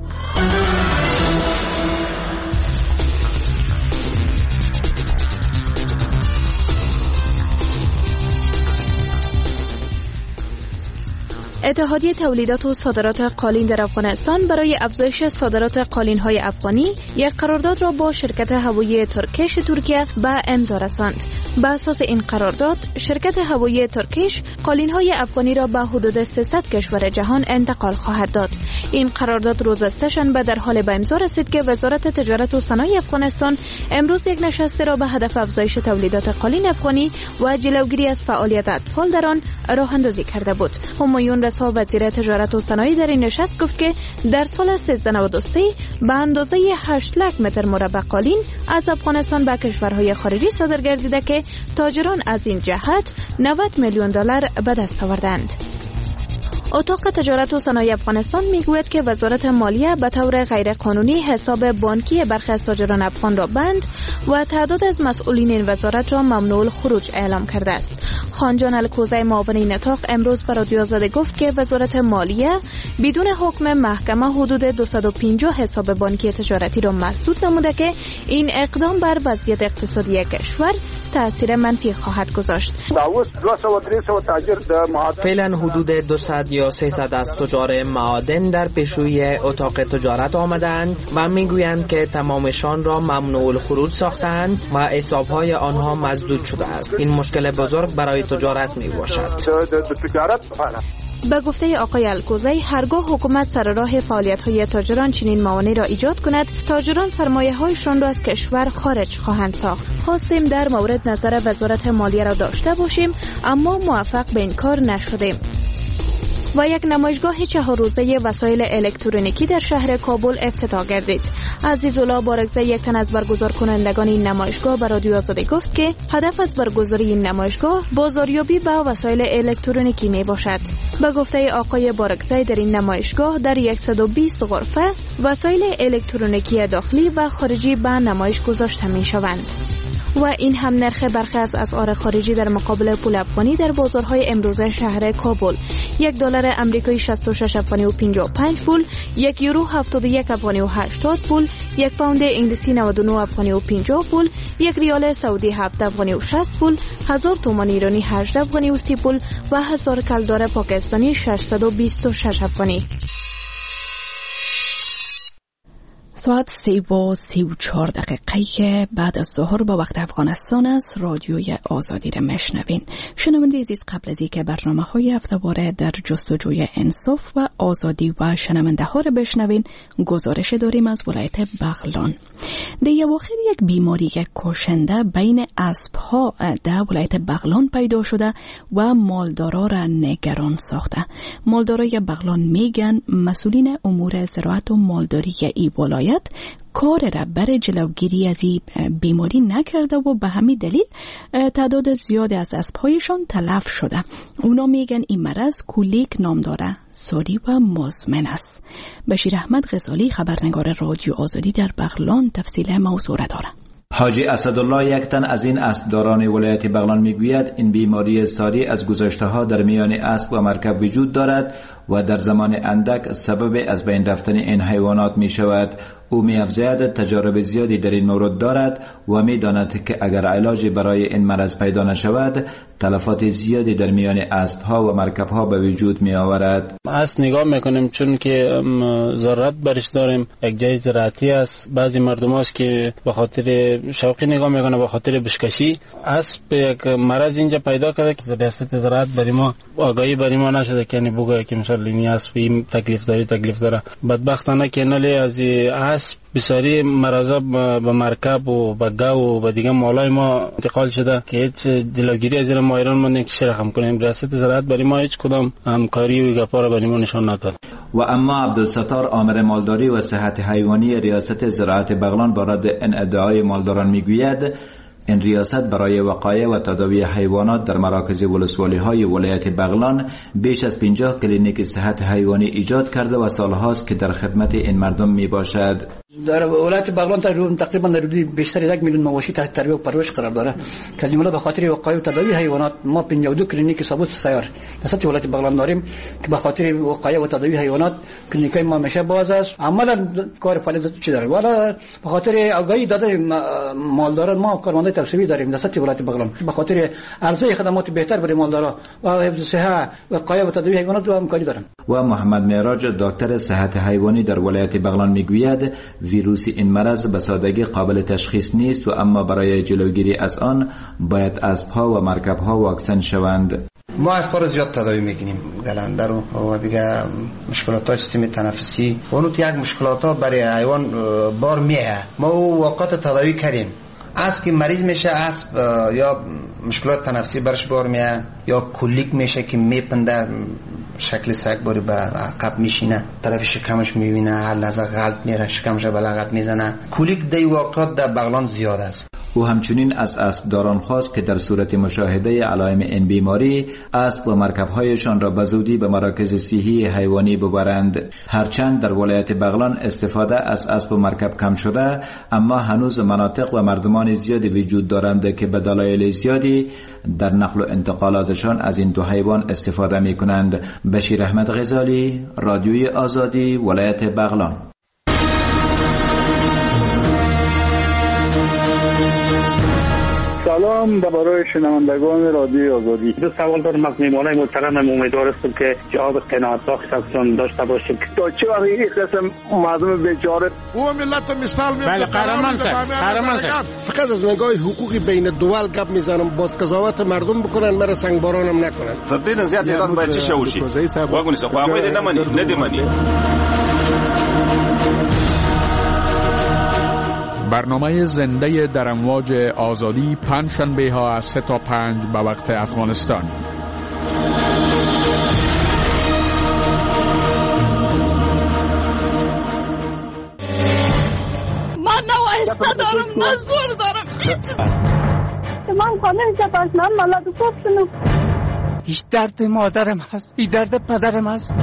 اتحادیه تولیدات و صادرات قالین در افغانستان برای افزایش صادرات قالین‌های افغانی یک قرارداد را با شرکت هوایی ترکیش ترکیه به امضا رساند. بر اساس این قرارداد، شرکت هوایی ترکیش قالین‌های افغانی را به حدود 300 کشور جهان انتقال خواهد داد. این قرارداد روز سه‌شنبه در حال به امضا رسید که وزارت تجارت و صنایع افغانستان امروز یک نشست را به هدف افزایش تولیدات قالین افغانی و جلوگیری از فعالیت اطفال در آن راه اندازی کرده بود. همایون رسا وزیر تجارت و صنایع در این نشست گفت که در سال 1393 به اندازه 8 لک متر مربع قالین از افغانستان به کشورهای خارجی صادر گردیده که تاجران از این جهت 90 میلیون دلار به دست آوردند. اتاق تجارت و صنایع افغانستان میگوید که وزارت مالیه به طور غیرقانونی حساب بانکی برخی از تاجران افغان را بند و تعداد از مسئولین این وزارت را ممنوع الخروج اعلام کرده است. خانجان الکوزی معاون این اتاق امروز به رادیو آزادی گفت که وزارت مالیه بدون حکم محکمه حدود 250 حساب بانکی تجارتی را مسدود نموده که این اقدام بر وضعیت اقتصادی کشور تأثیر منفی خواهد گذاشت. فعلا حدود 200 یا 300 از تجار معادن در پیشروی اتاق تجارت آمدند و میگویند که تمامشان را ممنوع الخروج ساختند و حسابهای آنها مسدود شده است. این مشکل بزرگ برای تجارت می باشد. به گفته آقای الکوزی، هرگاه حکومت سر راه فعالیت‌های تاجران چنین موانعی را ایجاد کند، تاجران سرمایه‌هایشان را از کشور خارج خواهند ساخت. خواستیم در مورد نظر وزارت مالیه را داشته باشیم، اما موفق به این کار نشدیم. و یک نمایشگاه 4 روزه وسایل الکترونیکی در شهر کابل افتتاح گردید. عزیزالله بارگزی، یک تن از برگزار کنندگان این نمایشگاه، به رادیو آزادی گفت که هدف از برگزاری این نمایشگاه بازاریابی به وسایل الکترونیکی می باشد. به گفته آقای بارگزی، در این نمایشگاه در 120 غرفه وسایل الکترونیکی داخلی و خارجی به نمایش گذاشته می شوند. و این هم نرخ برخی از اسعار خارجی در مقابل پول افغانی در بازارهای امروزه شهر کابل: $1 آمریکایی 66 افغانی و 55 پول، €1 71 افغانی و 80 پول، یک پوند انگلیسی 99 افغانی و 50 پول، یک ریال سعودی 7 افغانی و 60 پول، 1000 تومان ایرانی 8 افغانی و 30 پول و 1000 کلدار پاکستانی 626 افغانی. ساعت 3:34 بعد از ظهر با وقت افغانستان است. رادیوی آزادی را میشنوین. شنونده عزیز، قبل از اینکه برنامه‌های هفته‌واره در جستجوی انصاف و آزادی و شنونده ها را بشنوین، گزارش داریم از ولایت بغلان. در اواخر یک بیماری کشنده بین اسب‌ها در ولایت بغلان پیدا شده و مالدارا را نگران ساخته. مالدارای بغلان میگن مسئولین امور زراعت و مالداری ای ولایت کار را برای جلوگیری از این بیماری نکرده و به همین دلیل تعداد زیاد از اسب‌هایشان تلف شده. اونا میگن این مرض کولیک نام داره، ساری و مزمن است. بشیر احمد غزالی، خبرنگار رادیو آزادی در بغلان، تفصیل موضوع را داره. حاجی اسدالله، یک تن از این اسبداران ولایت بغلان میگوید این بیماری ساری از گذشته ها در میان اسب و مرکب وجود دارد و در زمان اندک سبب از بین رفتن این حیوانات می شود. او می افزاید تجارب زیادی در این مورد دارد و می داند که اگر علاجی برای این مرض پیدا نشود تلفات زیادی در میان اسب ها و مرکب ها به وجود می آورد. اسب نگاه میکنیم چون که ضرورت برش داریم، یک جای زراعتی است. بعضی مردم هست که به خاطر شوقی نگاه میکنه، به خاطر بشکشی. اسب یک مرض اینجا پیدا کرده که ریاست زراعت برای ما آگاهی برای ما نشده که بگه که مثلا این اسب این تکلیف داره. بدبختانه که نلی از اسب بسیاری مرضا به مرکب و به گاو و به دیگه مالای ما انتقال شده که هیچ جلوگیری از این ما ایران ما نمیشه رقم کنیم. ریاست زراعت برای ما هیچ کدام همکاری و گپا را برای ما نشان نداد. و اما عبدالستار، آمر مالداری و صحت حیوانی ریاست زراعت بغلان با رد این ادعای مالداران میگوید این ریاست برای وقایع و تداوی حیوانات در مراکز ولسوالی های ولایت بغلان بیش از 50 کلینیک صحت حیوانی ایجاد کرده و سالهاست که در خدمت این مردم می باشد. در ولایت بغلان تقریبا بیشتر 1 میلیون مواشی تحت تربیت و پرورش قرار داره که جمله به خاطر وقایع و تداوی حیوانات ما 52 کلینیک ثابت سیار در سطح ولایت بغلان داریم که به خاطر وقایع و تداوی حیوانات کلینیکای ما میشه باز است. عملا کار فعالیت چی داره ولی به خاطر آگاهی داده مالداران ما کارمندای تفسیری داریم در سطح ولایت بغلان به خاطر عرضه خدمات بهتر برای مالدارا و حفظ صحت و وقایع و تداوی حیوانات و همکاری دارن. و محمد معراج، دکتر صحت حیوانی در ولایت بغلان میگوید ویروس این مرض به سادگی قابل تشخیص نیست و اما برای جلوگیری از آن باید اسب‌ها و مرکب‌ها واکسن شوند. ما اسب‌ها رو زیاد تداوی می‌کنیم، گلنده رو و دیگه مشکلات سیستم تنفسی و اون یک مشکلات برای حیوان بار میه. ما اوقات تداوی کردیم. اسب که مریض میشه، اسب یا مشکلات تنفسی برش بار میه یا کولیک میشه که میپنده شکل سگ باری به عقب میشینه، طرف شکمش میبینه، هر لحظه غلط میره، شکمش به لغت میزنه. کولیک دی وقت در بغلان زیاد است. او همچنین از اسبداران خواست که در صورت مشاهده علائم این بیماری اسب و مرکب‌هایشان را به زودی به مراکز صحی حیوانی ببرند. هرچند در ولایت بغلان استفاده از اسب و مرکب کم شده، اما هنوز مناطق و مردمان زیادی وجود دارند که به دلایل زیادی در نقل و انتقالاتشان از این دو حیوان استفاده می‌کنند. بشیر احمد غزالی، رادیوی آزادی، ولایت بغلان. سلام برای شنوندگان رادیو آزادی. دو سوال دارم از میهمانای محترم. امیدوار هستم که جواب قناعت بخشتون داشته باشیم. تا چه وقت این قسم مردم بیچاره او ملت مثال میاد. بله قهرمان فقط از نگاه حقوقی بین دول گپ میزنم، باز قضاوت مردم بکنن، مرا سنگبارانم نکنن. تبدیل زیاد ایران باید چه شوشی واگونی سو خواهی نمانی ندیمانی. برنامه زنده در امواج آزادی پنجشنبه ها از 3 تا 5 به وقت افغانستان. من نوایسته دارم، نه زور دارم. من خانه جباشنم ملاد گفتنم. هیچ درد مادرم هست، بی درد پدرم هست.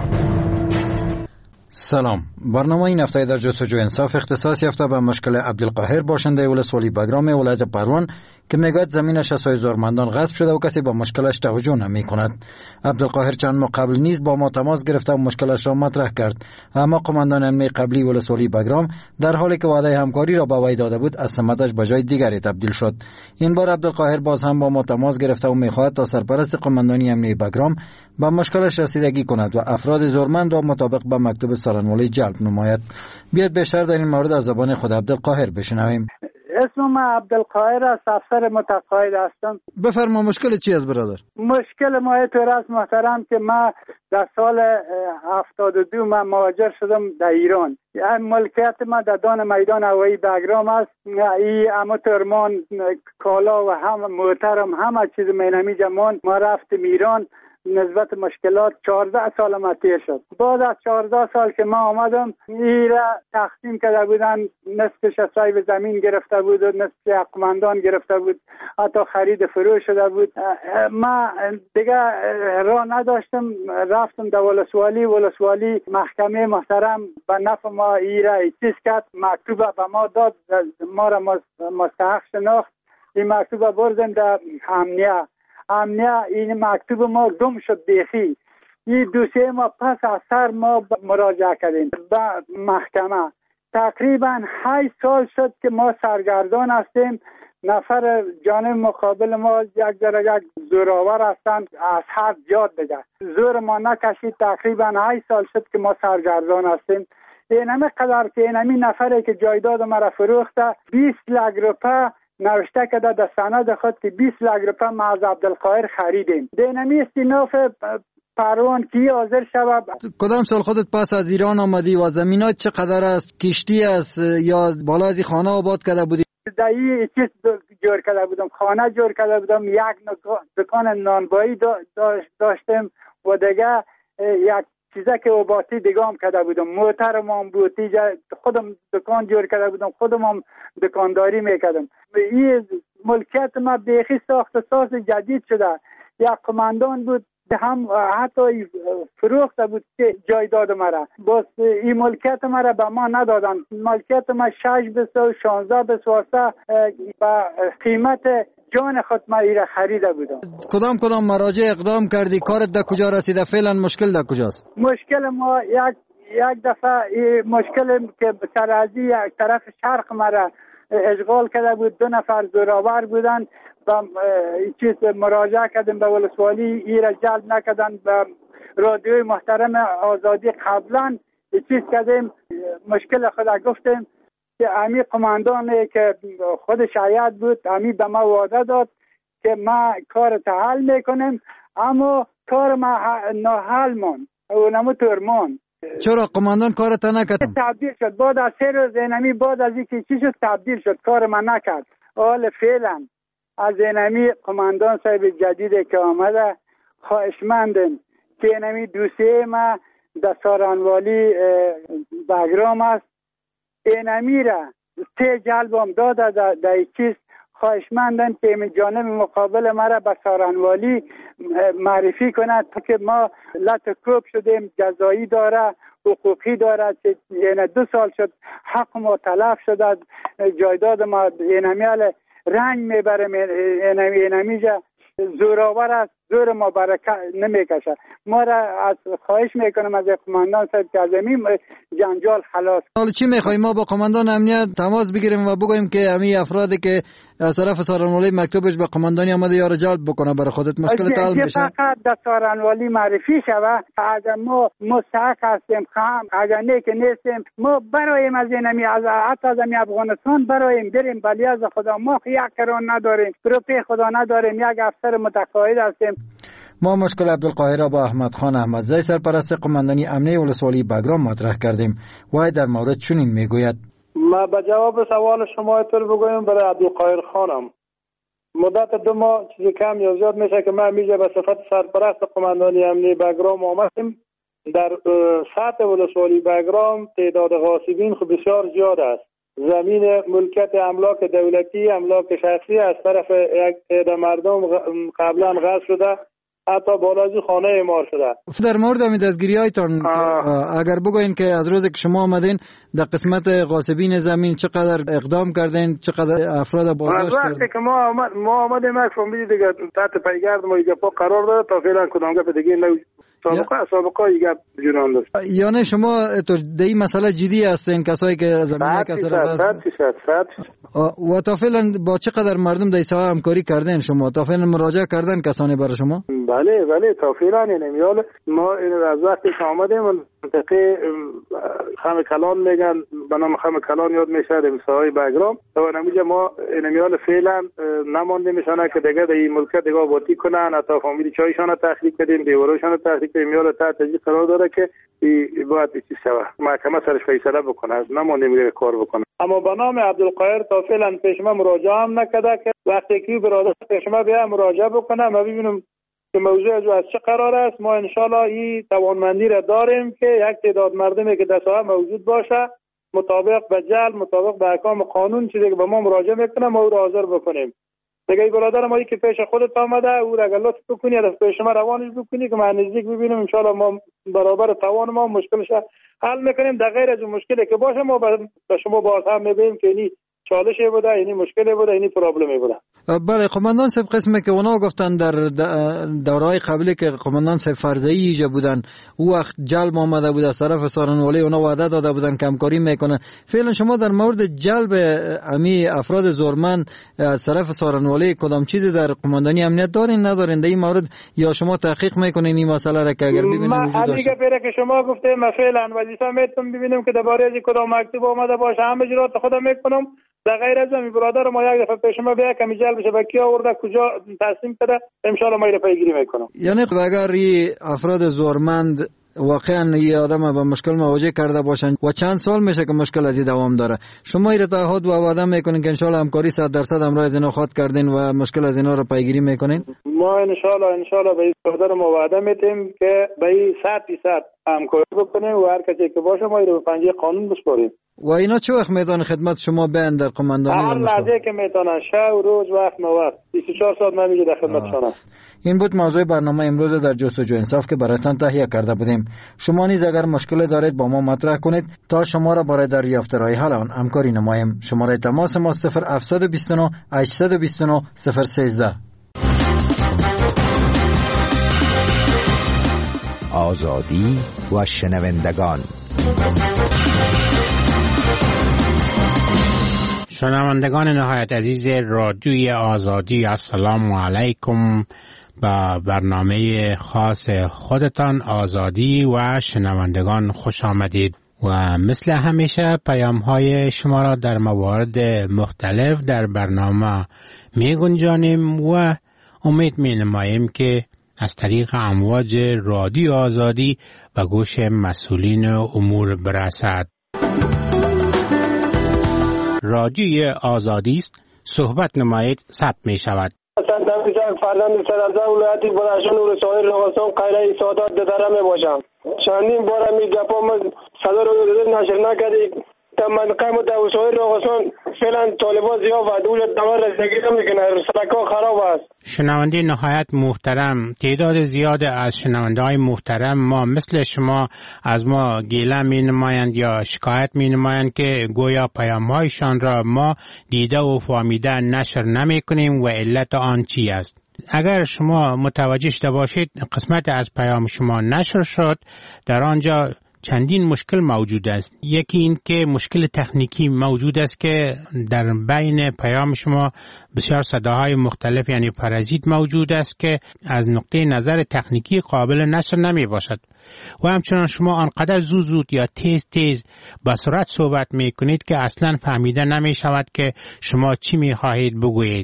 سلام. برنامه این هفته در جستجو انصاف اختصاص یافته به مشکل عبدالقاهر باشنده ولسوالی بگرام ولایت پروان که میگوید زمینش از سوی زورمندان غصب شده و کسی با مشکلش توجه نمی کند. عبدالقاهر چند ماه قبل نیز با ما تماس گرفته و مشکلش را مطرح کرد، اما قماندان امنیه قبلی ولسوالی بگرام در حالی که وعده همکاری را به وی داده بود از سمتش به جای دیگری تبدیل شد. این بار عبدالقاهر باز هم با ما تماس گرفته و میخواهد تا سرپرست قماندانی امنیه بگرام به مشکلش رسیدگی کند و افراد زورمند را مطابق به مکتوب سارنوالی جلب نماید. بیاید بیشتر در این مورد از زبان خود عبدالقاهر بشنویم. اسم من عبدالقاهر است، افسر متقاعد هستم. بفرما مشکل چی است برادر؟ مشکل ما اینطور است محترم که ما در سال 72 من مهاجر شدم در ایران. ملکیت ما در دان میدان هوایی بگرام است. این همه ترمان کالا و همه موترم همه چیز مینمی جمان ما رفتیم ایران. نسبت مشکلات 14 سال ما تیر شد. بعد از 14 سال که ما آمدم ایره تقسیم کرده بودن، نصفش از صاحب زمین گرفته بود و نصف قماندان گرفته بود، حتی خرید فروش شده بود. ما دیگه راه نداشتم، رفتم در ولسوالی محکمه محترم به نفع ما ایره چیز کرد، مکتوب به ما داد، ما را مستحق شناخت. این مکتوب بردم در امنیه. این مکتوب ما گم شد بیخی. این دوسیه ما پس از سر ما مراجعه کردیم به محکمه. تقریبا 8 سال شد که ما سرگردان هستیم. نفر جانب مقابل ما یک زوراور هستند، از حد زیاد دیگه زور ما نکشید. تقریبا 8 سال شد که ما سرگردان هستیم. اینمی قدر که اینمی نفره که جایداد ما را فروخته 20 لک روپیه نوشته کرده در سند خود که 20 لک روپیه ما از عبدالقاهر خریدیم. دینمی استیناف پروان کی حاضر شود. کدام سال خودت پس از ایران آمدی و زمینات چقدر است؟ کشتی است یا بالا از خانه آباد کرده بودی؟ در این چیز جور کرده بودم، خانه جور کرده بودم، یک دکان نانبایی داشتم و دیگه یک چیزا که آبادی دیگه هم کرده بودم. موترم هم بود، خودم دکان جور کرده بودم، خودم هم دکانداری میکردم. این ملکیت ما بیخی ساخت ساز جدید شده. یک قماندان بود هم حتی فروخته بود که جایداد مرا، بس این ملکیت مرا به ما ندادن. ملکیت ما 6 بسو 16 بسواسه به قیمت جان خود ما ایره خریده بودم. کدام مراجع اقدام کردی؟ کارت در کجا رسیده؟ فعلا مشکل در کجاست؟ مشکل ما یک دفعه مشکل که سرازی یک طرف شرق مرا اشغال کرده بود. 2 نفر زوراور بودن و چیز مراجعه کردیم به ولسوالی، ایره جلب نکردن. به رادیوی محترم آزادی قبلا چیز کردیم، مشکل خود گفتیم که امی قماندان که خود شاید بود امی به ما وعده داد که ما کار حل میکنیم، اما کار ما ناحل ماند و نموتور ماند. چرا قماندان کارت نکرد؟ تبدیل شد بعد از 3 روز اینمی بعد از اینکه چی شد تبدیل شد، کار ما نکرد. حال فعلا از اینمی قماندان صاحب جدیدی که آمده خواهشمندم که اینمی دوسیه ما در سارنوالی بگرام است، اینمی را 3 جلبم داده در چیز. خواهشمندم که این جانب مقابل مرا به سارنوالی معرفی کند که ما لطکوب شدیم، جزایی داره، حقوقی داره که 2 سال شد حق ما تلف شده، جایداد ما اینمی رنگ میبرم. اینمی جا زوراور است، زور ما برکت نمیکشه. ما را از خواهش میکنم از قماندان صاحب که از این جنجال خلاص. حالا چی میخوایی؟ ما با قماندان امنیت تماس بگیریم و بگوییم که همین افرادی که از طرف سارنوالی مکتوبش به قماندانی آمده یا را جلب بکنه برای خودت مشکل حل بشه. فقط در سارنوالی معرفی شود. اگر ما مستحق هستیم خام، اگر نه که نیستیم ما برایم از اینمی از حتی از افغانستان برایم بریم، ولی از خدا ما یک کران نداریم، روپی خدا نداریم، یک افسر متقاعد هستیم. ما مشکل عبدالقاهر را با احمد خان احمدزی سرپرست قماندانی امنیه ولسوالی بگرام مطرح کردیم. وای در مورد چنین میگوید: ما به جواب سوال شما اینطور بگویم برای عبدالقاهر خانم مدت 2 ماه چیزی کم یا زیاد میشه که ما میجا به صفت سرپرست قماندانی امنیه بگرام آمدیم. در سطح ولسوالی بگرام تعداد غاصبین خب بسیار زیاد است. زمین ملکیت املاک دولتی، املاک شخصی از طرف یک عده مردم قبلا غصب شده، حتی بالازی خانه اعمار شده. در مورد دستگیری‌هایتان اگر بگوین که از روزی که شما آمدین در قسمت غاصبین زمین چقدر اقدام کردین، چقدر افراد بازداشت کردین؟ وقتی که ما آمدیم یک فامیلی دیگه تحت پیگرد ما دیگه پا قرار داد تا فعلا کدام گپ دیگه سابقه دیگه جنان داشت. یعنی شما در این مسئله جدی هستین کسایی که زمین کسر دست؟ و تا فعلا با چقدر مردم در ساحه همکاری کردن شما؟ تا فعلا مراجعه کردن کسانی برای شما؟ بله تا فعلا نمیال ما از وقتی که آمدیم منطقه خم کلان میگن به نام خم کلان یاد میشه در ساحه بگرام و نمیجا ما نمیال فعلا نمانده میشونه که دیگه در این ملک دیگه آبادی کنن تا فامیلی چایشان تخلیق کردیم دیوارشان تخلیق کردیم میال تا تجدید قرار داره که باید چیز شود محکمه سرش فیصله بکنه نمانده میگه کار بکنه اما به نام عبدالقاهر تا فعلا پیش ما مراجعه هم نکرده که وقتی که برادر پیش ما بیا مراجعه بکنه ما ببینیم که موضوع از چه قرار است. ما انشالله این توانمندی را داریم که یک تعداد مردمی که در ساحه موجود باشه مطابق به جل مطابق به احکام قانون چیزی که به ما مراجعه میکنه ما او را حاضر بکنیم. دیگه برادر ما که پیش خودت آمده او را اگر لطف بکنی از پیش ما روانش بکنی که ما نزدیک ببینیم انشالله ما برابر توان ما مشکلش حل میکنیم. در غیر از اون مشکلی که باشه ما به شما باز هم میگیم که اینی چالشی بوده اینی مشکلی بوده اینی پرابلمی بوده. بله قماندان صاحب قسمی که اونا گفتن در دورهای قبلی که قماندان صاحب فرضی ایجا بودن او وقت جلب آمده بود از طرف سارنوالی اونا وعده داده بودن که همکاری میکنن. فعلا شما در مورد جلب امی افراد زورمند از طرف سارنوالی کدام چیزی در قماندانی امنیت دارین ندارین در این مورد یا شما تحقیق میکنین این مسئله را که اگر ببینین وجود داشته؟ ما که شما گفتید ما فعلا وظیفه میتونم ببینیم که درباره از کدام مکتوب آمده باشه همه اجرات خودم میکنم. در غیر از این برادر ما یک دفعه پیش ما بیا کمی جلب بشه کی آورده کجا تصمیم بده ان شاء الله ما رو پیگیری میکنم. یعنی اگر این افراد زورمند واقعا یه آدم با مشکل مواجه کرده باشن و چند سال میشه که مشکل از این دوام داره شما این تعهد و وعده میکنین که ان شاء الله همکاری 100% همراه از اینا خواهد کردین و مشکل از اینا رو پیگیری میکنین؟ ما ان شاء الله به این برادر ما وعده میدیم که به این 100% همکاری بکنیم و هر کسی که باشه ما رو به پنجه قانون بسپاریم. و اینا چه وقت میتونه خدمت شما بیان در قماندانی؟ هر لحظه که میتونه شب و روز وقت نوبت 24 ساعت ما میگه در خدمت شما. این بود موضوع برنامه امروز در جستجو انصاف که براتون تهیه کرده بودیم. شما نیز اگر مشکل دارید با ما مطرح کنید تا شما را برای دریافت راه حل آن همکاری نماییم. شماره تماس ما 0729 829 013. آزادی و شنوندگان. شنوندگان نهایت عزیز رادیوی آزادی السلام علیکم. با برنامه خاص خودتان آزادی و شنوندگان خوش آمدید و مثل همیشه پیام های شما را در موارد مختلف در برنامه می گنجانیم و امید می نماییم که از طریق امواج رادیو آزادی به گوش مسئولین امور برسد. رادیوی آزادی است، صحبت نمایید ثبت می شود. فرزند سرزده ولایتی بلاشن و رسائل رواسان قیره سادات ددره می باشم. چندین بار می گپام صدر رو نشر نکردید. در منطقه ما در وسایل رواسان فعلا طالبان زیاد و دولت دمار رسیدگی نمیکنه. سرکا خراب است. شنونده نهایت محترم، تعداد زیاد از شنونده های محترم ما مثل شما از ما گیله می نمایند یا شکایت می نمایند که گویا پیام هایشان را ما دیده و فهمیده نشر نمی کنیم و علت آن چی است. اگر شما متوجه شده باشید قسمت از پیام شما نشر شد در آنجا چندین مشکل موجود است. یکی این که مشکل تکنیکی موجود است که در بین پیام شما بسیار صداهای مختلف یعنی پارازیت موجود است که از نقطه نظر تکنیکی قابل نشر نمی باشد و همچنان شما آنقدر زود یا تیز با سرعت صحبت می کنید که اصلا فهمیده نمی شود که شما چی می خواهید بگویید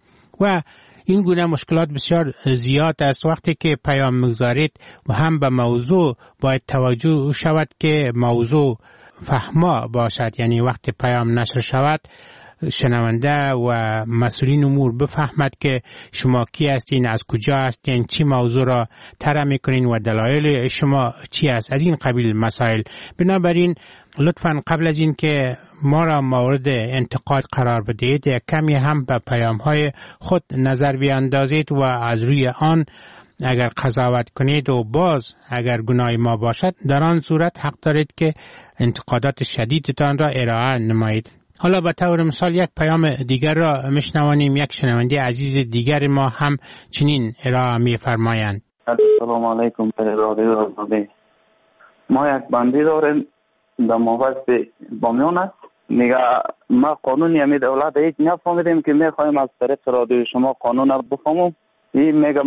و این گونه مشکلات بسیار زیاد است. وقتی که پیام میگذارید و هم به موضوع باید توجه شود که موضوع فهما باشد، یعنی وقتی پیام نشر شود شنونده و مسئولین امور بفهمد که شما کی هستین، از کجا هستین، چی موضوع را طرح میکنین و دلایل شما چی است، از این قبیل مسائل. بنابراین لطفاً قبل از این که ما را مورد انتقاد قرار بدهید کمی هم به پیام های خود نظر بیاندازید و از روی آن اگر قضاوت کنید و باز اگر گناه ما باشد در آن صورت حق دارید که انتقادات شدیدتان را ارائه نمایید. حالا به طور مثال یک پیام دیگر را میشنوانیم. یک شنونده عزیز دیگر ما هم چنین ارائه می‌فرمایند. السلام علیکم رادیو آزادی. ما یک بندی داریم در مابست بامیان است. میگه ما قانون یمی دولت هیچ نفهمیدیم که میخوایم از طریق رادیو شما قانون رو بفهمم. این میگه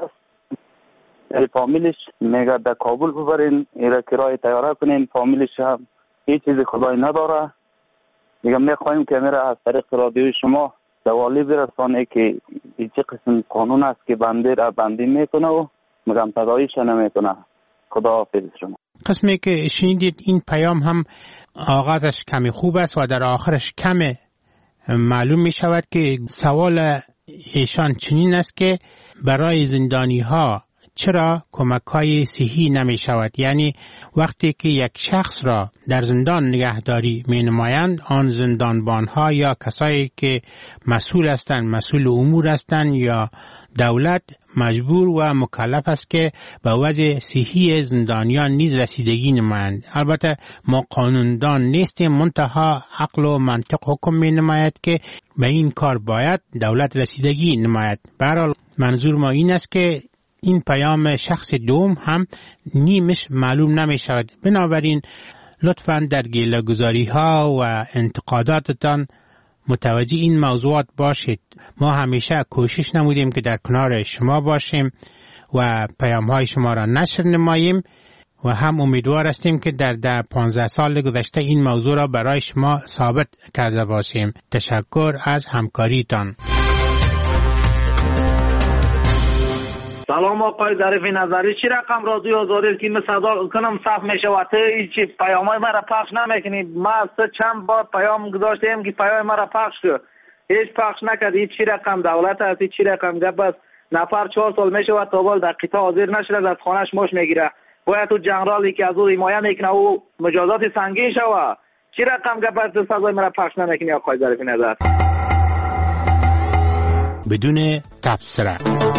فامیلش میگه در کابل ببرین، ایره کرای تیاره کنین، فامیلش هم هیچ چیز خدای نداره. میگه میخوایم که میره از طریق رادیو شما دوالی برسانه که چه قسم قانون است که بنده را بندی میکنه و میگم تداویش نمیکنه. خدا حافظ شما. قسمی که شنیدید این پیام هم آغازش کمی خوب است و در آخرش کم معلوم می شود که سوال ایشان چنین است که برای زندانی ها چرا کمک های صحی نمی شود؟ یعنی وقتی که یک شخص را در زندان نگهداری می نمایند، آن زندانبان ها یا کسایی که مسئول هستند، مسئول امور هستند یا دولت مجبور و مکلف است که به وضع صحی زندانیان نیز رسیدگی نمایند. البته ما قانوندان نیستیم، منتها عقل و منطق حکم می نماید که به این کار باید دولت رسیدگی نماید. به هر حال منظور ما این است که این پیام شخص دوم هم نیمش معلوم نمی شود. بنابراین لطفاً در گیله‌گذاری ها و انتقاداتتان متوجه این موضوعات باشید. ما همیشه کوشش نمودیم که در کنار شما باشیم و پیام های شما را نشر نماییم و هم امیدوار هستیم که در 15 سال گذشته این موضوع را برای شما ثابت کرده باشیم. تشکر از همکاریتان. سلام آقای ظریف نظری، چی رقم رادیو آزادی که من صدا کنم صف میشه و تو هیچ پیامای مرا پخش نمیکنی؟ ما از چند بار پیام گذاشتیم که پیام مرا پخش شد، هیچ پخش نکردی. چی رقم دولت هستی؟ چی رقم گپ است؟ نفر 4 سال میشه و تا در قطاع حاضر نشده، از خانهش مش میگیره، باید تو جنرالی که از او حمایت میکنه او مجازات سنگین شوه. چی رقم گپ است؟ صدای مرا پخش نمیکنی آقای ظریف نظر؟ بدون تبصره.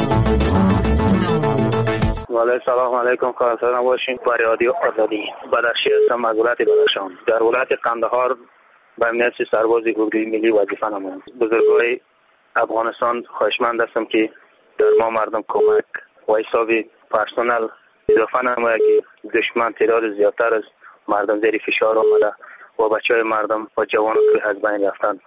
سلام علیکم، خواهران نباشین. با رادیو آزادی بدخشی هستم از ولایت بدخشان. در ولایت قندهار به امنیت سربازی گروه ملی وظیفه نمایم. بزرگوار افغانستان خواهشمند هستم که در ما مردم کمک و حساب پرسنل اضافه نماید که دشمن تعداد زیادتر است، مردم زیر فشار آمده و بچهای مردم و جوانان که از بین رفتند.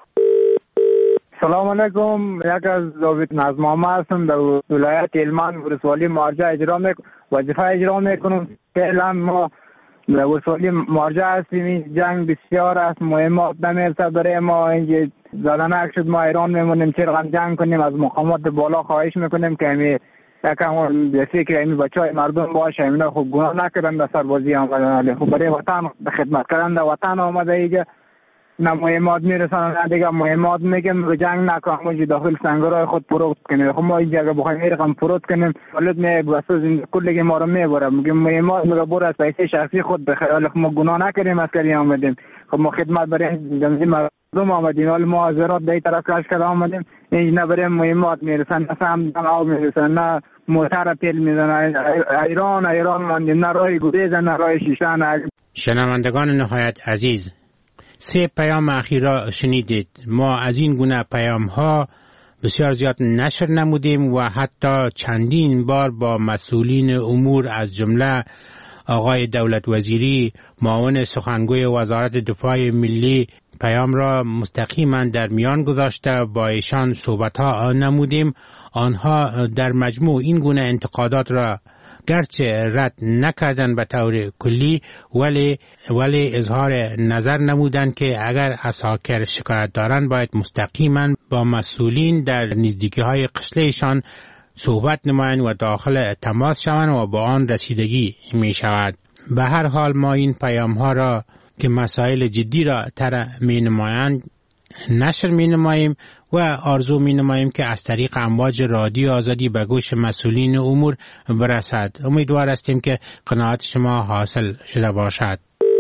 سلام علیکم، یک از داوود نظم‌نامه هستم، در ولایت هلمند ولسوالی مارجه وظیفه اجرا میکنم. فعلا ما ولسوالی مارجه هستیم. این جنگ بسیار است، مهمات نمیرسه برای ما. اینجا زدنک شد، ما ایران میمونیم چه رقم جنگ کنیم. از مقامات بالا خواهش میکنیم که همی یکم به فکر همی بچهای مردم باشه. همینا خوب گناه نکردن در سربازی آمدن، خوب برای وطن خدمت کردن در وطن آمده. اینجا نه مهمات میرسن نه دیگه مهمات میگم به جنگ نکنم، اونجا داخل سنگرهای خود پروت کنیم. خب ما اینجا اگه بخوایم این رقم پروت کنیم ولد میگه کلگی ما رو میبره، میگه مهمات میگه برو از پیسه شخصی خود بخیر. خب ما گناه نکردیم، عسکری آمدیم، خب ما خدمت برای جمعی مردم آمدیم، ولی ما حضرات در این طرف کش کرده آمدیم. اینجا نه برای مهمات میرسن، نه سهم آب میرسن، نه موتر پیل میزنن. ایران ماندیم، نه راه گریز نه راه شیشان. شنوندگان نهایت عزیز، 3 پیام اخیر را شنیدید. ما از این گونه پیام ها بسیار زیاد نشر نمودیم و حتی چندین بار با مسئولین امور از جمله آقای دولت وزیری معاون سخنگوی وزارت دفاع ملی پیام را مستقیما در میان گذاشته با ایشان صحبت ها نمودیم. آنها در مجموع این گونه انتقادات را گرچه رد نکردن به طور کلی ولی اظهار نظر نمودن که اگر عساکر شکایت دارند باید مستقیما با مسئولین در نزدیکی های قشلهشان صحبت نمایند و داخل تماس شوند و با آن رسیدگی می شود. به هر حال ما این پیام ها را که مسائل جدی را می نمایند نشر می نماییم و آرزو می نماییم که از طریق امواج رادیو آزادی به گوش مسئولین امور برسد. امیدوار هستیم که قناعت شما حاصل شده باشد.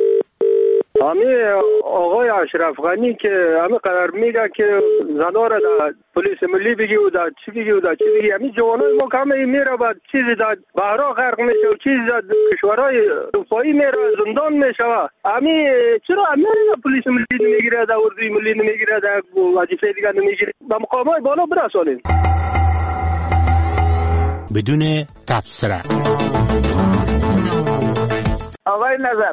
آقای اشرف غنی که همه قرار میگه که زنا را در پلیس ملی بگی و در چی بگی و در چی بگی. همین جوانای ما که همه میره و چیزی در بحرا غرق میشه و چیزی در کشورهای اروپایی میره زندان میشه. همین چرا امریکا پلیس ملی نمیگیره، در اردوی ملی نمیگیره، در وظیفه دیگر نمیگیره؟ به مقامات بالا برسانید. بدون تبصره. آقای نظر،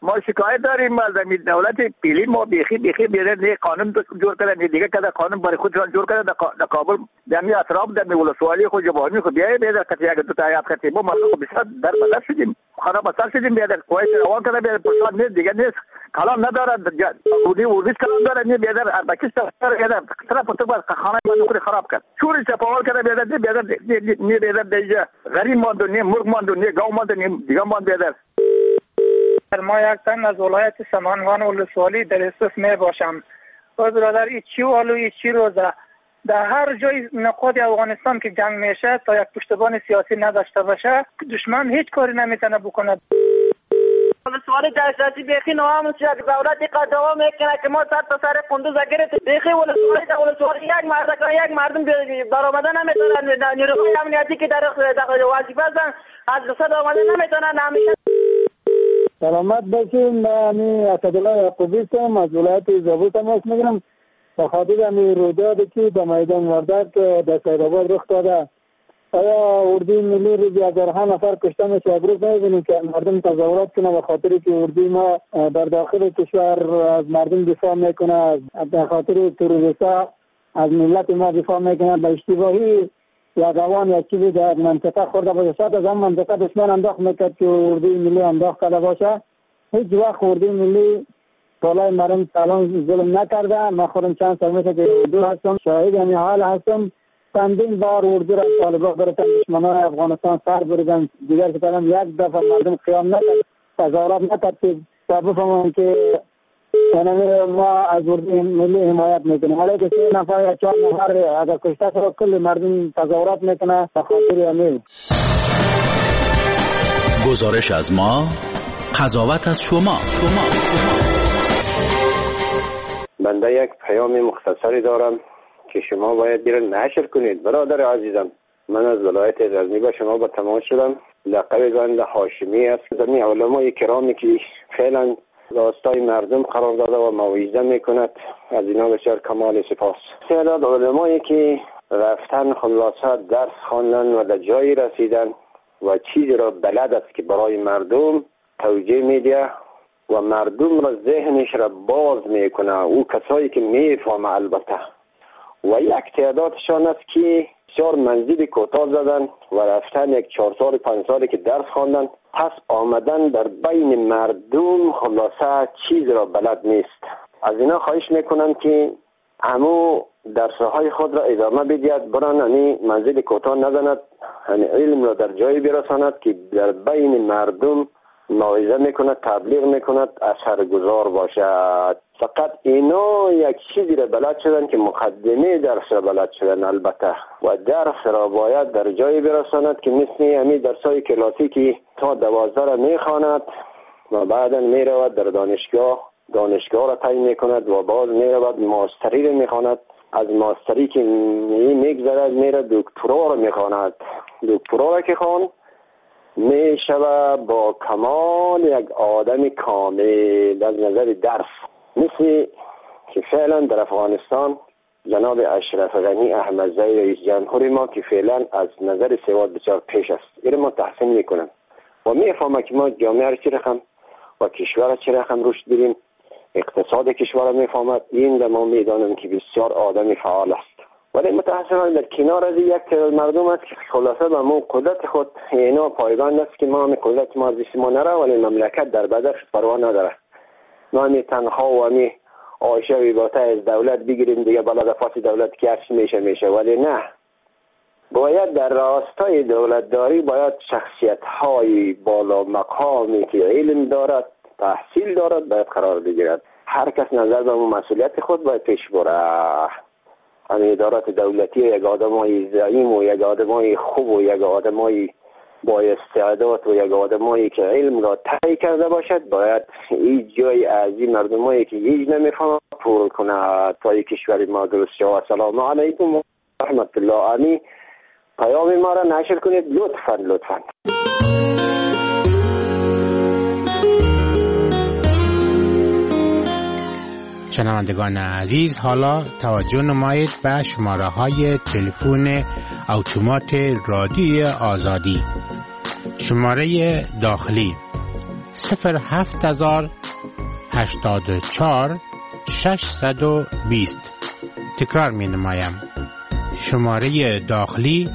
ما شکایت داریم از دولت پیلی. ما بیخی بیره نه قانون جور کردن دیگه کده قانون برای خودشان جور کردن در کابل در اطراف در ولسوالی خود جوانی خود بیای بیاد کتی اگه تو تایید کردی ما خود بسیار در بدر شدیم خراب اثر شدیم بیاد کویت روان کردن بیاد پرسان نیست دیگه نیست کلام نداره ورزش کلام داره نه بیاد اربکیش داره بیاد طرف تو بر خانه ما خود خراب کرد چوری چپاول کرده بیاد نه بیاد دیگه غریب ماند نه مرغ ماند نه گاو ماند نه دیگه ماند بیاد. ما یک تن از ولایت سمنگان ولسوالی در اسوس می باشم. برادر ایچی والو ایچی روزه در هر جای نقاط افغانستان که جنگ میشه تا یک پشتبان سیاسی نداشته باشه دشمن هیچ کاری نمیتونه بکنه. ولسوالی داشتی بیخی نوام شد دولت قدوا میکنه که ما سر تا سر قندوز گرفت بیخی ولسوالی یک مردم برآمده نمیتونن نیروهای امنیتی که در وظیفه هستن از رصد آمده نمیتونن همیشه. سلامت باشین. من اسدالله یعقوبی هستم از ولایت زابل تماس میگیرم به خاطر همین رویدادی که در میدان وردک در سیدآباد رخ داده. آیا اردوی ملی روزی هزارها نفر کشته میشه؟ امروز نمیبینیم که مردم تظاهرات کنه به خاطر که اردوی ما در داخل کشور از مردم دفاع میکنه، به خاطر تروریستا از ملت ما دفاع میکنه. به اشتباهی یا روان یا چیزی در منطقه خورده باشه، شاید از هم منطقه دشمن انداخت میکرد که اردوی ملی انداخت کرده باشه. هیچ وقت اردوی ملی طالای مردم الان ظلم نکرده. من خودم چند سال میشه که اردو هستم، شاهد همین حال هستم. چندین بار اردو را طالبان برتن دشمنان افغانستان سر بریدن. دیگر که ترم یک دفعه مردم قیام نکرد، تظاهرات نکرد که بفهمم که ما از اردوی ملی حمایت میکنیم. حالا که 3 نفر یا 4 نفر اگر کشته شد کل مردم تظاهرات میکنه به خاطر همین. گزارش از ما، قضاوت از شما. بنده یک پیام مختصری دارم که شما باید بیرون نشر کنید. برادر عزیزم، من از ولایت غزنی با شما با تماس شدم. لقب بنده هاشمی است. زمین علمای کرامی که فعلا راستای مردم قرار داده و موعظه میکند، از اینا بسیار کمال سپاس. تعداد علمایی که رفتن خلاصه درس خواندن و در جایی رسیدن و چیزی را بلد است که برای مردم توجیه میده و مردم را ذهنش را باز میکنه، او کسایی که میفهمه البته. و یک تعدادشان است که بسیار منزل کوتاه زدن و رفتن یک 4 سال 5 سالی که درس خواندن، پس آمدن در بین مردم خلاصه چیز را بلد نیست. از اینا خواهش میکنم که همو درسهای خود را ادامه بدهد، بران همی منزل کوتاه نزند، همی علم را در جایی برساند که در بین مردم موعظه میکند، تبلیغ میکند، اثرگذار باشد. فقط اینا یک چیزی را بلد شدن که مقدمه درس را بلد شدن البته، و درس را باید در جایی برساند که مثل همین درسای کلاسیکی تا 12 را میخواند و بعدا میرود در دانشگاه را تعیین میکند و باز میرود ماستری را میخواند. از ماستری که میگذرد میره دکترا را میخواند. دکترا را که خوان میشوه با کمال یک آدم کامل از نظر درس. مثل که فعلا در افغانستان جناب اشرف غنی احمدزی رئیس جمهور ما که فعلا از نظر سواد بسیار پیش است، این ما تحسین میکنم و میفهمم که ما جامعه را چه رقم و کشور را چه رقم رشد بریم، اقتصاد کشور را میفهمد. این در ما میدانم که بسیار آدم فعال است. ولی متاسفانه در کنار از یک تعداد مردم است که خلاصه به ما قدرت خود اینا پایبند است که ما قدرت ما از ما نره، ولی مملکت در بدر پروا نداره. ما می تنها و می آشه و باته از دولت بگیریم دیگه بلد پاس دولت که هرچی میشه، ولی نه، باید در راستای دولتداری باید شخصیت های بالا مقامی که علم دارد، تحصیل دارد باید قرار بگیرد. هر کس نظر به مسئولیت خود باید پیش بره. همین ادارات دولتی یک آدمای زعیم و یک آدمای خوب و یک آدمای با استعداد و یک آدمایی که علم را طی کرده باشد باید این جای از این مردمایی که هیچ نمیفهمند پر کنه تا یک کشور ما درست شود. سلام علیکم و رحمت الله. آمی پیام ما را نشر کنید لطفاً. شنوندگان عزیز، حالا توجه نمایید به شماره های تلفن اتومات رادیوی آزادی. شماره داخلی 07084 620. تکرار می نمایم. شماره داخلی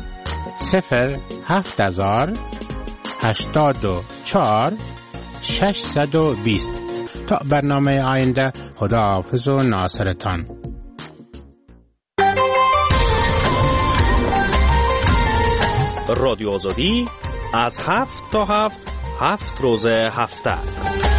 07084 620. تا برنامه آینده، خداحافظ و ناصرتان. رادیو آزادی از 7 تا 7 روز هفته.